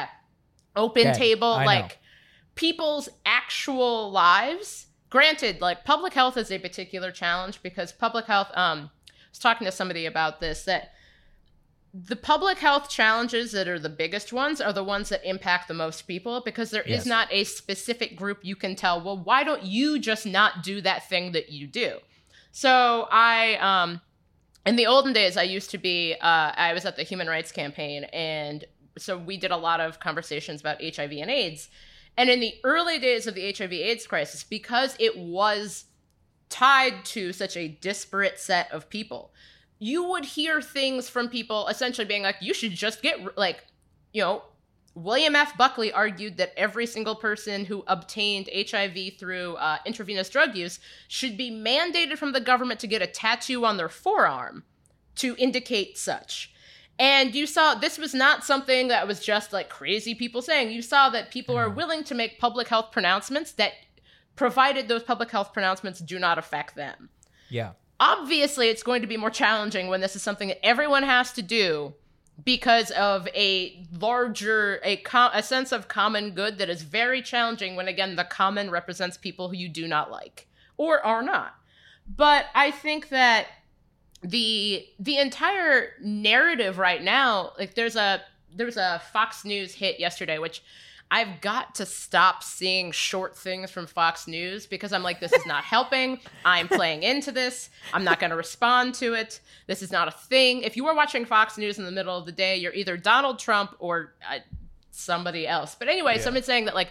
open table, like people's actual lives. Granted, like public health is a particular challenge because public health, was talking to somebody about this, that the public health challenges that are the biggest ones are the ones that impact the most people, because there is not a specific group you can tell, well, why don't you just not do that thing that you do? So I, in the olden days, I used to be, I was at the Human Rights Campaign, and so we did a lot of conversations about HIV and AIDS. And in the early days of the HIV AIDS crisis, because it was tied to such a disparate set of people, you would hear things from people essentially being like, you should just get, like, William F. Buckley argued that every single person who obtained HIV through intravenous drug use should be mandated from the government to get a tattoo on their forearm to indicate such. And you saw this was not something that was just like crazy people saying. You saw that people are willing to make public health pronouncements that, provided those public health pronouncements do not affect them. Yeah. Obviously, it's going to be more challenging when this is something that everyone has to do because of a larger, a sense of common good that is very challenging when, again, the common represents people who you do not like or are not. But I think that the entire narrative right now, like there was a Fox News hit yesterday, which I've got to stop seeing short things from Fox News because I'm like, this is not helping. I'm playing into this. I'm not going to respond to it. This is not a thing. If you are watching Fox News in the middle of the day, you're either Donald Trump or somebody else. But anyway, someone's saying that, like,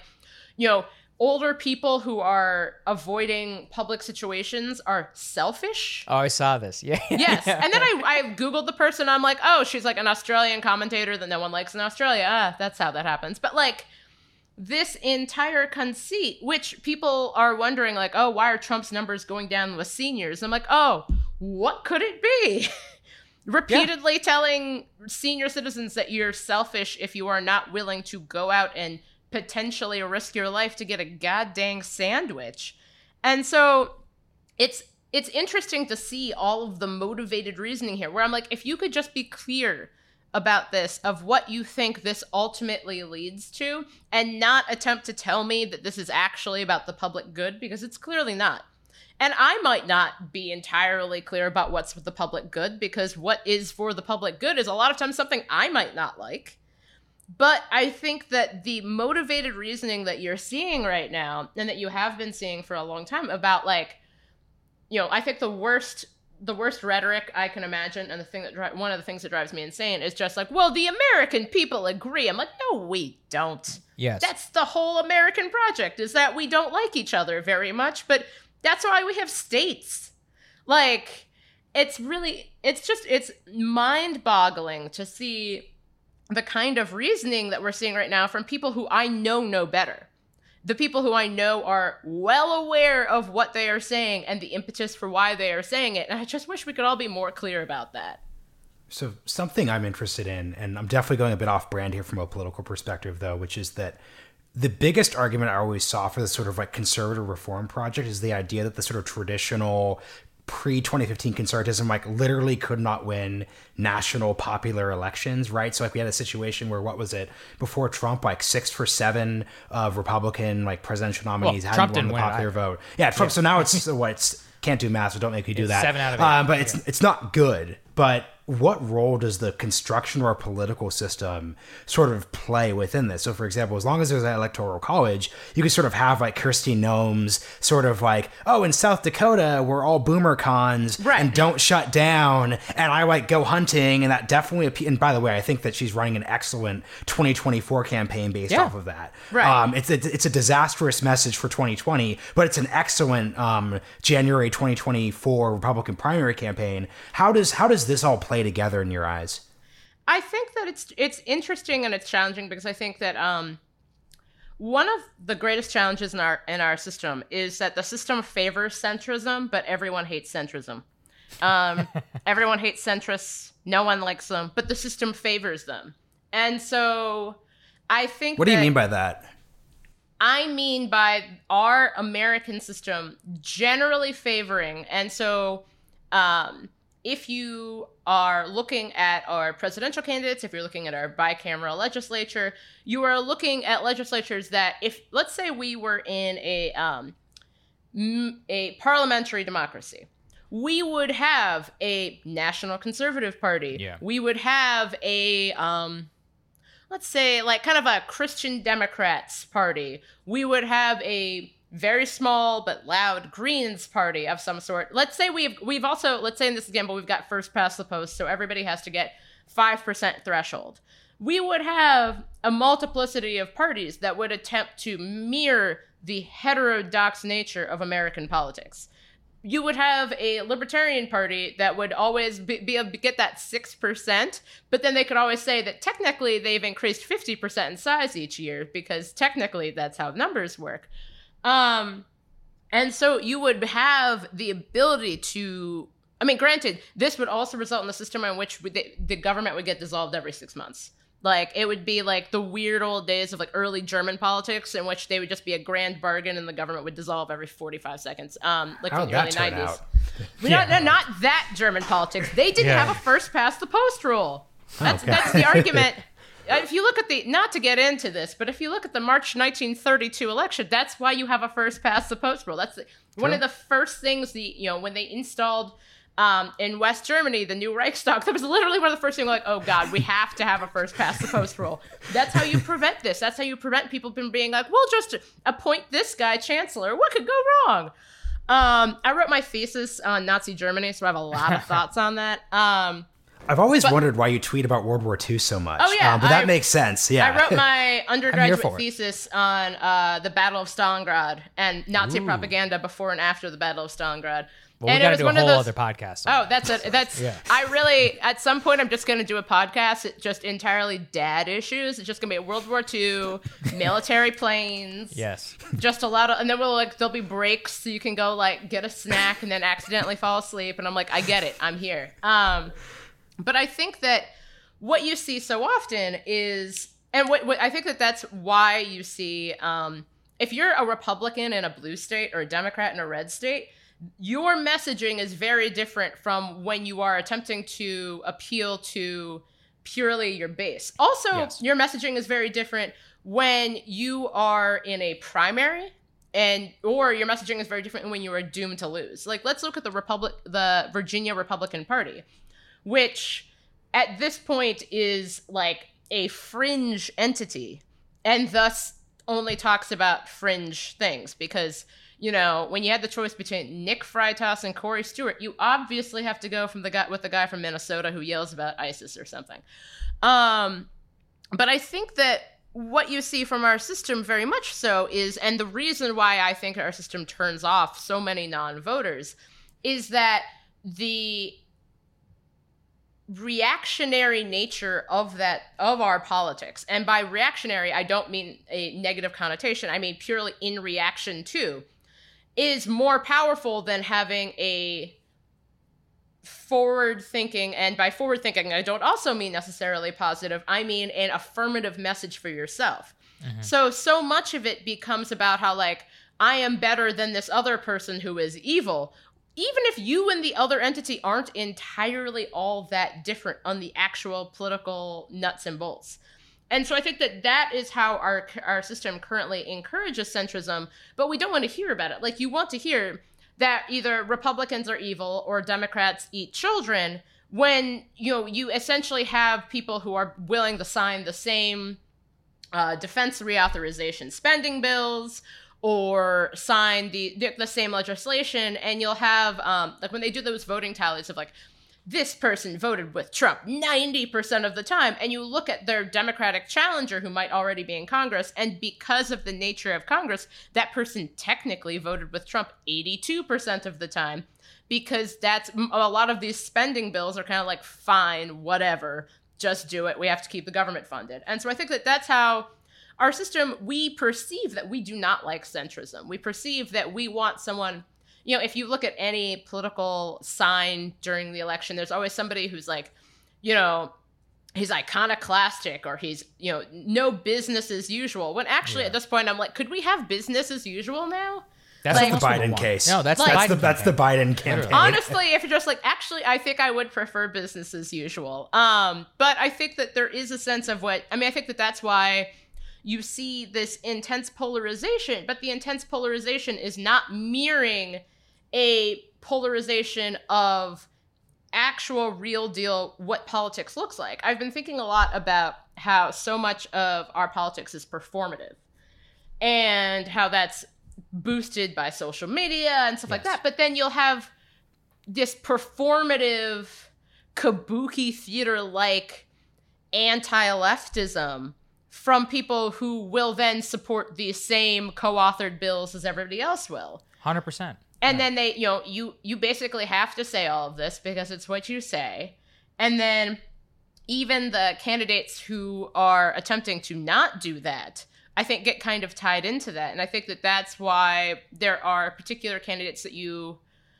older people who are avoiding public situations are selfish. Oh, I saw this. Yeah. Yes. And then I Googled the person. I'm like, oh, she's like an Australian commentator that no one likes in Australia. That's how that happens. But like, this entire conceit, which people are wondering, like, oh, why are Trump's numbers going down with seniors? I'm like, oh, what could it be? Repeatedly telling senior citizens that you're selfish if you are not willing to go out and potentially risk your life to get a goddamn sandwich. And so it's interesting to see all of the motivated reasoning here, where I'm like, if you could just be clear about this of what you think this ultimately leads to, and not attempt to tell me that this is actually about the public good, because it's clearly not. And I might not be entirely clear about what's for the public good, because what is for the public good is a lot of times something I might not like. But I think that the motivated reasoning that you're seeing right now, and that you have been seeing for a long time about, like, you know, I think the worst rhetoric I can imagine, and the thing that one of the things that drives me insane is just like, well, the American people agree. I'm like, no, we don't. Yes. That's the whole American project, is that we don't like each other very much, but that's why we have states. Like, it's mind-boggling to see the kind of reasoning that we're seeing right now from people who I know better. The people who I know are well aware of what they are saying and the impetus for why they are saying it. And I just wish we could all be more clear about that. So something I'm interested in, and I'm definitely going a bit off brand here from a political perspective, though, which is that the biggest argument I always saw for this sort of like conservative reform project is the idea that the sort of traditional pre-2015 conservatism like literally could not win national popular elections, right? So like we had a situation where, what was it, before Trump, like 6 for 7 of Republican like presidential nominees hadn't won the popular vote. Yeah, Trump. Yeah. So now it's it's can't do math, so don't make me do that. 7 out of 8. But it's not good. But what role does the construction of our political system sort of play within this? So, for example, as long as there's an electoral college, you can sort of have like Kristi Noem's sort of like, oh, in South Dakota, we're all boomer cons and don't shut down. And I like go hunting. And that definitely, and by the way, I think that she's running an excellent 2024 campaign based off of that. Right. It's a disastrous message for 2020, but it's an excellent January 2024 Republican primary campaign. How does this all play together in your eyes? I think that it's interesting and it's challenging, because I think that one of the greatest challenges in our system is that the system favors centrism, but everyone hates centrism. Everyone hates centrists. No one likes them, but the system favors them. And so I think What do you mean by that? I mean by our American system generally favoring, and so if you are looking at our presidential candidates, if you're looking at our bicameral legislature, you are looking at legislatures that, if, let's say we were in a parliamentary democracy, we would have a National Conservative Party. Yeah. We would have a, let's say, like kind of a Christian Democrats party. We would have a very small but loud Greens party of some sort. Let's say we've also, let's say in this example, we've got first past the post, so everybody has to get 5% threshold. We would have a multiplicity of parties that would attempt to mirror the heterodox nature of American politics. You would have a Libertarian Party that would always be able to get that 6%, but then they could always say that technically they've increased 50% in size each year, because technically that's how numbers work. And so you would have the ability to, I mean, granted, this would also result in a system in which the government would get dissolved every 6 months. Like, it would be like the weird old days of like early German politics, in which they would just be a grand bargain and the government would dissolve every 45 seconds. Like How'd from the early that turn 90s. out? Not that German politics. They didn't have a first past the post rule. That's the argument. If you look at not to get into this, but if you look at the March 1932 election, that's why you have a first past the post rule. That's one of the first things when they installed in West Germany the new Reichstag. That was literally one of the first things, like, oh God, we have to have a first past the post rule. That's how you prevent this. That's how you prevent people from being like, we'll just appoint this guy chancellor. What could go wrong? I wrote my thesis on Nazi Germany, so I have a lot of thoughts on that. I've always wondered why you tweet about World War II so much. Oh, yeah. But that makes sense. Yeah. I wrote my undergraduate thesis on the Battle of Stalingrad and Nazi propaganda before and after the Battle of Stalingrad. Well, and we got to do a whole other podcast. Oh, that's yeah. I really, at some point, I'm just going to do a podcast, just entirely dad issues. It's just going to be a World War II, military planes. Yes. Just a lot of, and then there'll be breaks so you can go like get a snack and then accidentally fall asleep. And I'm like, I get it. I'm here. But I think that what you see so often is, and what I think that's why you see, if you're a Republican in a blue state or a Democrat in a red state, your messaging is very different from when you are attempting to appeal to purely your base. Also, Yes. your messaging is very different when you are in a primary, or your messaging is very different when you are doomed to lose. Like, let's look at the Virginia Republican Party, which at this point is like a fringe entity, and thus only talks about fringe things, because, you know, when you had the choice between Nick Freitas and Corey Stewart, you obviously have to go with the guy from Minnesota who yells about ISIS or something. But I think that what you see from our system very much so is, and the reason why I think our system turns off so many non-voters, is that the reactionary nature of our politics, and by reactionary I don't mean a negative connotation, I mean purely in reaction to, is more powerful than having a forward thinking, and by forward thinking I don't also mean necessarily positive, I mean an affirmative message for yourself. So much of it becomes about how, like, I am better than this other person who is evil, even if you and the other entity aren't entirely all that different on the actual political nuts and bolts. And so I think that is how our system currently encourages centrism, but we don't want to hear about it. Like, you want to hear that either Republicans are evil or Democrats eat children, when, you know, you essentially have people who are willing to sign the same defense reauthorization spending bills, or sign the same legislation, and you'll have, like, when they do those voting tallies of, like, this person voted with Trump 90% of the time, and you look at their Democratic challenger who might already be in Congress, and because of the nature of Congress, that person technically voted with Trump 82% of the time, because that's a lot of these spending bills are kind of like, fine, whatever, just do it. We have to keep the government funded. And so I think that that's how our system, we perceive that we do not like centrism. We perceive that we want someone, you know, if you look at any political sign during the election, there's always somebody who's like, you know, he's iconoclastic, or he's, you know, no business as usual. When actually at this point, I'm like, could we have business as usual now? That's Like, what the most people Biden want. case. No, that's Like- the Biden That's the Biden campaign. campaign. Honestly, if you're just like, actually, I think I would prefer business as usual. But I think that there is a sense of I think that that's why you see this intense polarization, but the intense polarization is not mirroring a polarization of actual real deal what politics looks like. I've been thinking a lot about how so much of our politics is performative, and how that's boosted by social media and stuff like that. But then you'll have this performative kabuki theater-like anti-leftism from people who will then support the same co-authored bills as everybody else will. 100%. And then they, you know, you basically have to say all of this because it's what you say. And then even the candidates who are attempting to not do that, I think, get kind of tied into that. And I think that that's why there are particular candidates that you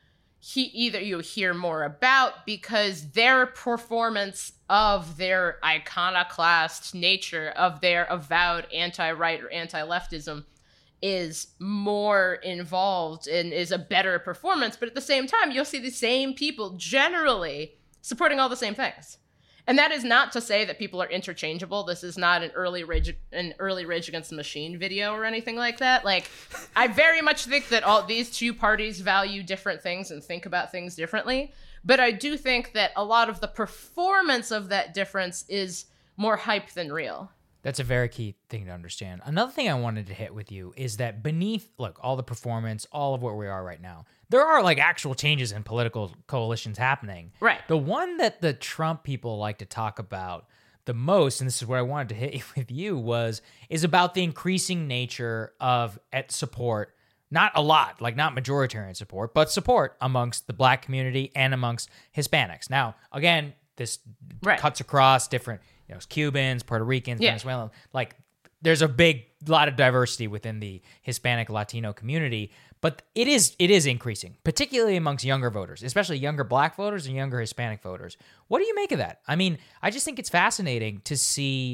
hear more about, because their performance of their iconoclast nature, of their avowed anti-right or anti-leftism, is more involved and is a better performance. But at the same time, you'll see the same people generally supporting all the same things. And that is not to say that people are interchangeable. This is not an early Rage Against the Machine video or anything like that. Like, I very much think that all these two parties value different things and think about things differently. But I do think that a lot of the performance of that difference is more hype than real. That's a very key thing to understand. Another thing I wanted to hit with you is that beneath, look, all the performance, all of where we are right now, there are like actual changes in political coalitions happening. Right. The one that the Trump people like to talk about the most, and this is where I wanted to hit with you, is about the increasing nature of support. Not a lot, like not majoritarian support, but support amongst the Black community and amongst Hispanics. Now, again, this cuts across different, Cubans, Puerto Ricans, Venezuelans. Like, there's a lot of diversity within the Hispanic Latino community, but it is increasing, particularly amongst younger voters, especially younger Black voters and younger Hispanic voters. What do you make of that? I mean, I just think it's fascinating to see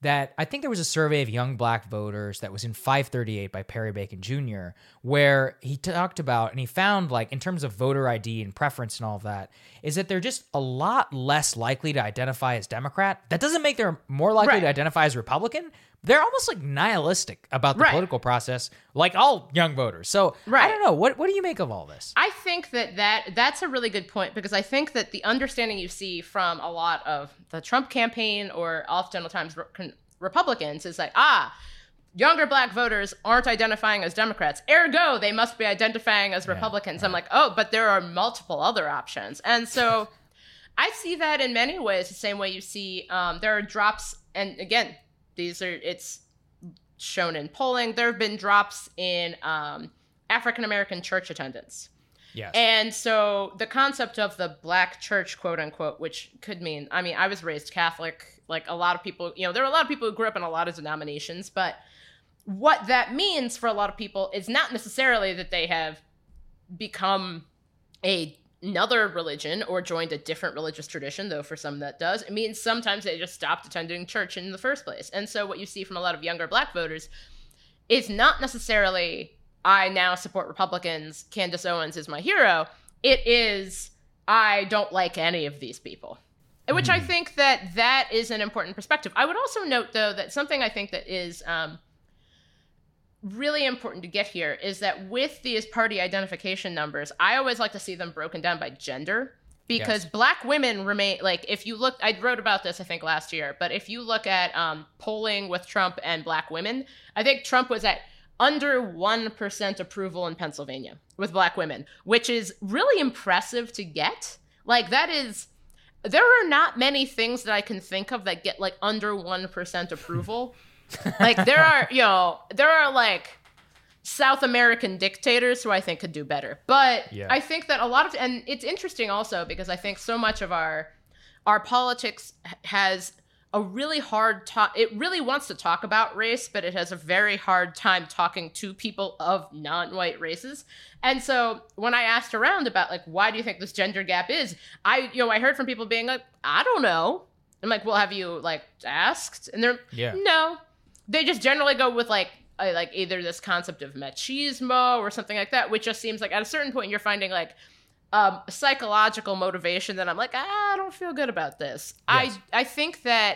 that I think there was a survey of young black voters that was in 538 by Perry Bacon Jr., where he talked about, and he found, like, in terms of voter ID and preference and all of that, is that they're just a lot less likely to identify as Democrat. That doesn't make them more likely to identify as Republican. They're almost like nihilistic about the political process, like all young voters. So I don't know. What do you make of all this? I think that's a really good point, because I think that the understanding you see from a lot of the Trump campaign or oftentimes Republicans is like, younger black voters aren't identifying as Democrats. Ergo, they must be identifying as Republicans. I'm like, but there are multiple other options. And so I see that in many ways the same way you see there are drops. And again, it's shown in polling. There have been drops in African-American church attendance. Yes. And so the concept of the black church, quote unquote, which could mean, I mean, I was raised Catholic, like a lot of people, there are a lot of people who grew up in a lot of denominations, but what that means for a lot of people is not necessarily that they have become another religion or joined a different religious tradition, though for some that does. It means sometimes they just stopped attending church in the first place. And so what you see from a lot of younger black voters is not necessarily, I now support Republicans, Candace Owens is my hero. It is, I don't like any of these people. Which I think that is an important perspective. I would also note, though, that something I think that is really important to get here is that with these party identification numbers, I always like to see them broken down by gender, because black women remain, like, if you look, I wrote about this, I think, last year, but if you look at polling with Trump and black women, I think Trump was at under 1% approval in Pennsylvania with black women, which is really impressive to get. Like, that is, there are not many things that I can think of that get like under 1% approval. Like, there are like South American dictators who I think could do better. But I think that a lot of, and it's interesting also because I think so much of our politics has a really hard it really wants to talk about race, but it has a very hard time talking to people of non-white races. And so when I asked around about, like, why do you think this gender gap is, I heard from people being like, I don't know. I'm like, well, have you, like, asked? And they're, no. They just generally go with, like either this concept of machismo or something like that, which just seems like at a certain point you're finding, like, psychological motivation that I'm like, I don't feel good about this. Yes. I think that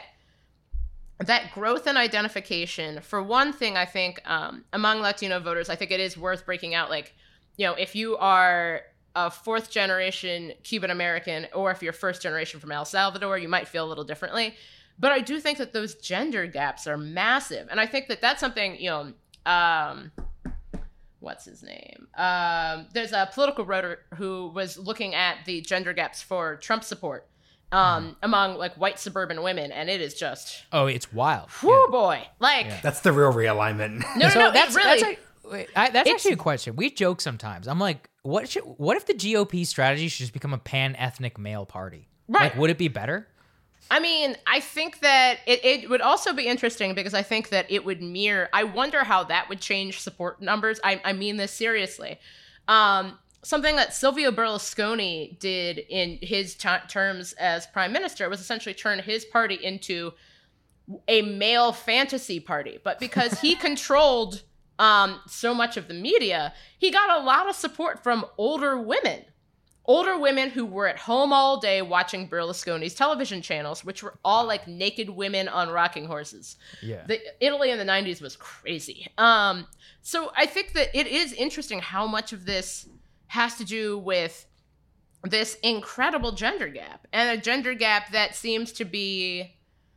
growth and identification, for one thing, I think among Latino voters, I think it is worth breaking out, like, if you are a fourth generation Cuban American or if you're first generation from El Salvador, you might feel a little differently. But I do think that those gender gaps are massive. And I think that that's something, what's his name? There's a political writer who was looking at the gender gaps for Trump support among, like, white suburban women, and it is just, it's wild. Whoo, boy. Like, that's the real realignment. No, that's really, that's actually a question. We joke sometimes. I'm like, what if the GOP strategy should just become a pan-ethnic male party? Right. Like, would it be better? I mean, I think that it would also be interesting because I think that it would mirror, I wonder how that would change support numbers. I mean this seriously. Something that Silvio Berlusconi did in his terms as prime minister was essentially turn his party into a male fantasy party. But because he controlled so much of the media, he got a lot of support from older women who were at home all day watching Berlusconi's television channels, which were all like naked women on rocking horses. Yeah. Italy in the 90s was crazy. So I think that it is interesting how much of this has to do with this incredible gender gap, and a gender gap that seems to be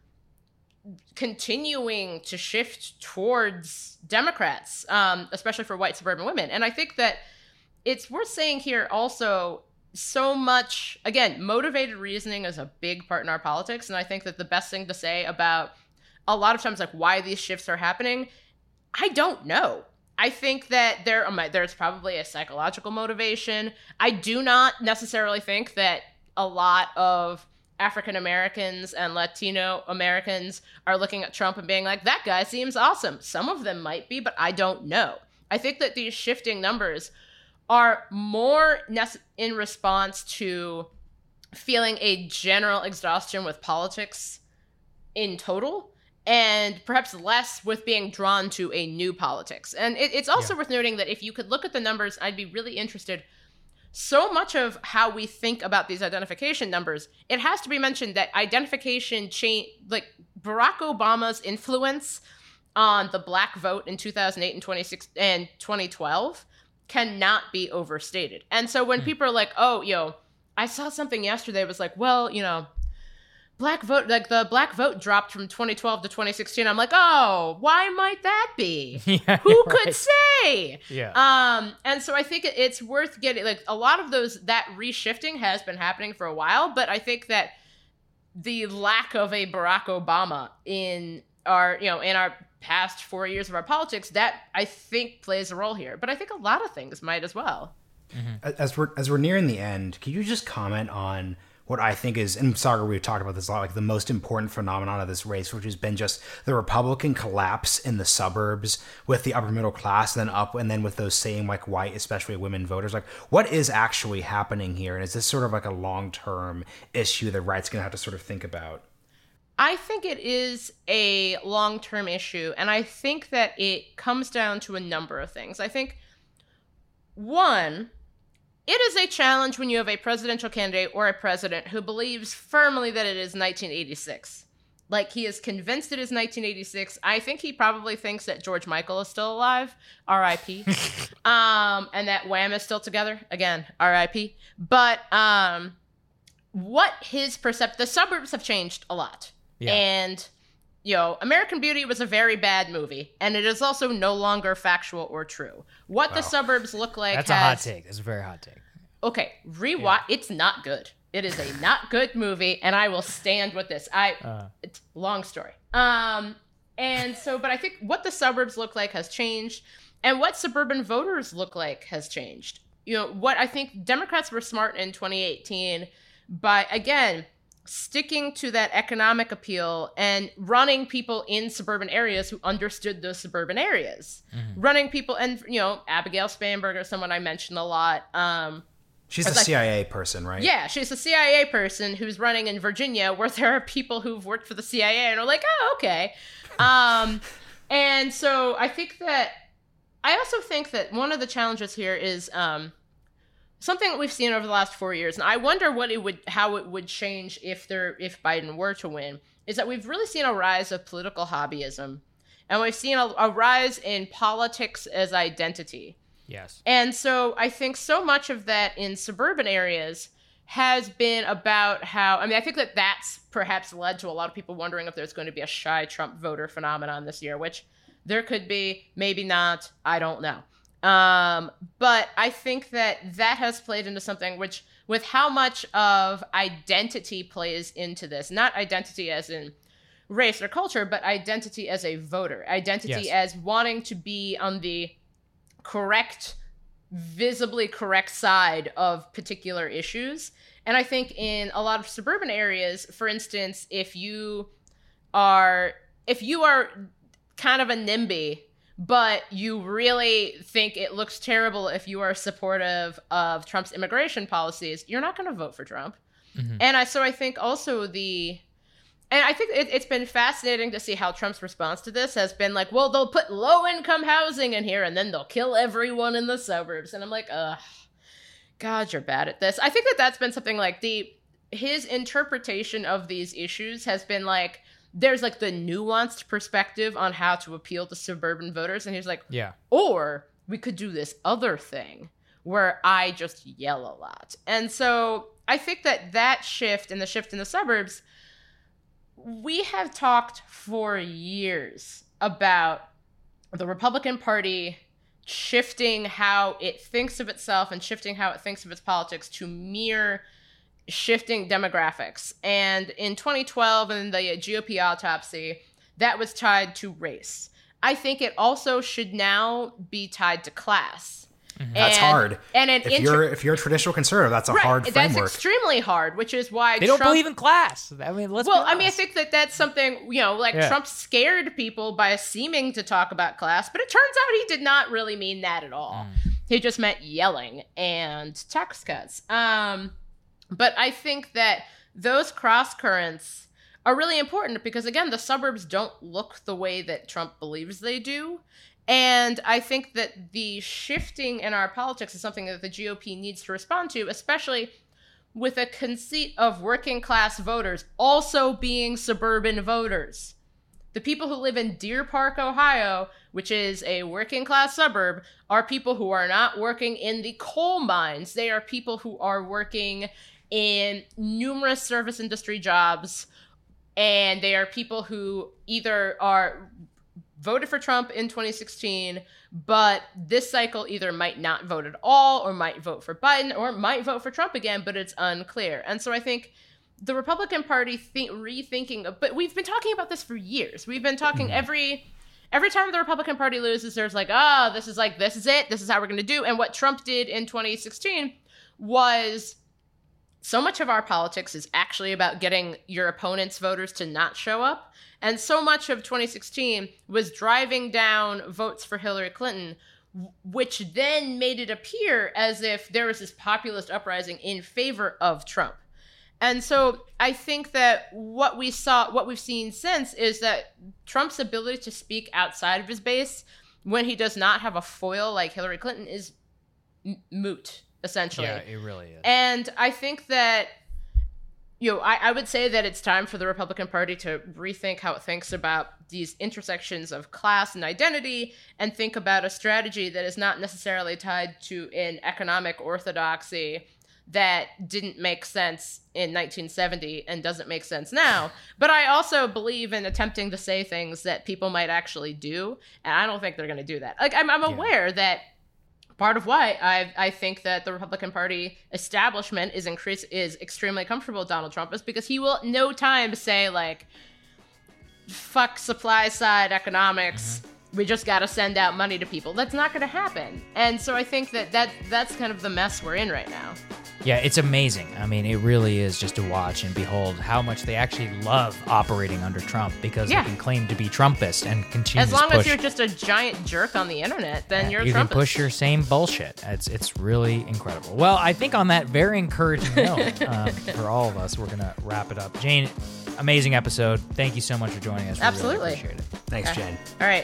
continuing to shift towards Democrats, especially for white suburban women. And I think that it's worth saying here also, so much, again, motivated reasoning is a big part in our politics. And I think that the best thing to say about a lot of times, like, why these shifts are happening, I don't know. I think that there's probably a psychological motivation. I do not necessarily think that a lot of African Americans and Latino Americans are looking at Trump and being like, that guy seems awesome. Some of them might be, but I don't know. I think that these shifting numbers are more in response to feeling a general exhaustion with politics in total, and perhaps less with being drawn to a new politics. And it's also worth noting that if you could look at the numbers, I'd be really interested. So much of how we think about these identification numbers, it has to be mentioned that identification change, like Barack Obama's influence on the black vote in 2008 and 2012 cannot be overstated. And so when people are like, oh, I saw something yesterday, it was like, well, black vote, like the black vote dropped from 2012 to 2016. I'm like, oh, why might that be? Who could say? Yeah. And so I think it's worth getting, like, a lot of that reshifting has been happening for a while, but I think that the lack of a Barack Obama in our past 4 years of our politics, that I think plays a role here. But I think a lot of things might as well. Mm-hmm. As we're nearing the end, can you just comment on what I think is, and Sagar, we've talked about this a lot, like the most important phenomenon of this race, which has been just the Republican collapse in the suburbs with the upper middle class, and then with those same like white, especially women voters. Like, what is actually happening here? And is this sort of like a long-term issue that right's going to have to sort of think about? I think it is a long-term issue, and I think that it comes down to a number of things. I think, one, it is a challenge when you have a presidential candidate or a president who believes firmly that it is 1986. Like, he is convinced it is 1986. I think he probably thinks that George Michael is still alive, R.I.P. And that Wham is still together, again, R.I.P. But what his the suburbs have changed a lot. Yeah. And, American Beauty was a very bad movie, and it is also no longer factual or true. What the suburbs look like That's a hot take. That's a very hot take. Okay, rewatch. Yeah. It's not good. It is a not good movie, and I will stand with this. It's a long story. But I think what the suburbs look like has changed, and what suburban voters look like has changed. What I think Democrats were smart in 2018 by, again, sticking to that economic appeal and running people in suburban areas who understood those suburban areas. Mm-hmm. Running people, and, Abigail Spanberger, someone I mentioned a lot. She's a CIA person, right? Yeah, she's a CIA person who's running in Virginia, where there are people who've worked for the CIA and are like, oh, okay. And so I also think that one of the challenges here is something that we've seen over the last 4 years, and I wonder how it would change if Biden were to win, is that we've really seen a rise of political hobbyism, and we've seen a rise in politics as identity. Yes. And so I think so much of that in suburban areas has been about how, I think that that's perhaps led to a lot of people wondering if there's going to be a shy Trump voter phenomenon this year, which there could be, maybe not, I don't know. But I think that has played into something which, with how much of identity plays into this, not identity as in race or culture, but identity as a voter, identity as wanting to be on the visibly correct side of particular issues. And I think in a lot of suburban areas, for instance, if you are kind of a NIMBY, but you really think it looks terrible if you are supportive of Trump's immigration policies, you're not going to vote for Trump. Mm-hmm. And I think also I think it's been fascinating to see how Trump's response to this has been like, well, they'll put low-income housing in here, and then they'll kill everyone in the suburbs. And I'm like, God, you're bad at this. I think that's been something like his interpretation of these issues has been like, there's like the nuanced perspective on how to appeal to suburban voters. And he's like, yeah, or we could do this other thing where I just yell a lot. And so I think that shift and the shift in the suburbs, we have talked for years about the Republican Party shifting how it thinks of itself and shifting how it thinks of its politics to mere shifting demographics. And in 2012, in the GOP autopsy, that was tied to race. I think it also should now be tied to class. Mm-hmm. That's hard. And if you're a traditional conservative, that's a hard framework. That's extremely hard, which is why they don't believe in class. I think that's something, Trump scared people by seeming to talk about class, but it turns out he did not really mean that at all. He just meant yelling and tax cuts. But I think that those cross currents are really important because, again, the suburbs don't look the way that Trump believes they do. And I think that the shifting in our politics is something that the GOP needs to respond to, especially with a conceit of working class voters also being suburban voters. The people who live in Deer Park, Ohio, which is a working class suburb, are people who are not working in the coal mines. They are people who are working in numerous service industry jobs, and they are people who either are voted for Trump in 2016, but this cycle either might not vote at all, or might vote for Biden, or might vote for Trump again, but it's unclear. And so I think the Republican Party rethinking, but we've been talking about this for years. We've been talking every time the Republican Party loses, there's like, this is it. This is how we're going to do. And what Trump did in 2016 was, so much of our politics is actually about getting your opponent's voters to not show up. And so much of 2016 was driving down votes for Hillary Clinton, which then made it appear as if there was this populist uprising in favor of Trump. And so I think that what we've seen since is that Trump's ability to speak outside of his base when he does not have a foil like Hillary Clinton is moot, essentially. Yeah, it really is. And I think that, I would say that it's time for the Republican Party to rethink how it thinks about these intersections of class and identity, and think about a strategy that is not necessarily tied to an economic orthodoxy that didn't make sense in 1970 and doesn't make sense now. But I also believe in attempting to say things that people might actually do, and I don't think they're going to do that. Like, I'm aware that part of why I think that the Republican Party establishment is extremely comfortable with Donald Trump is because he will no time say, like, fuck supply side economics. We just got to send out money to people. That's not going to happen. And so I think that's kind of the mess we're in right now. Yeah, it's amazing. I mean, it really is just to watch and behold how much they actually love operating under Trump, because they can claim to be Trumpist and continue to push. As long as you're just a giant jerk on the internet, then you're a Trumpist. You can push your same bullshit. It's really incredible. Well, I think on that very encouraging note, for all of us, we're going to wrap it up. Jane, amazing episode. Thank you so much for joining us. We Absolutely. really appreciate it. Thanks, Jane. All right.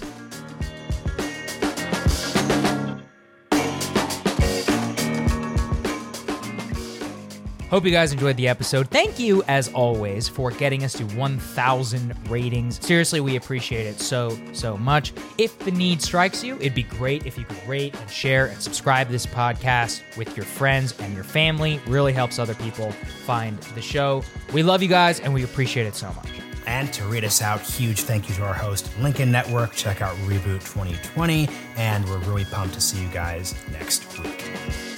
Hope you guys enjoyed the episode. Thank you, as always, for getting us to 1,000 ratings. Seriously, we appreciate it so much. If the need strikes you, it'd be great if you could rate and share and subscribe to this podcast with your friends and your family. Really helps other people find the show. We love you guys, and we appreciate it so much. And to read us out, huge thank you to our host, Lincoln Network. Check out Reboot 2020, and we're really pumped to see you guys next week.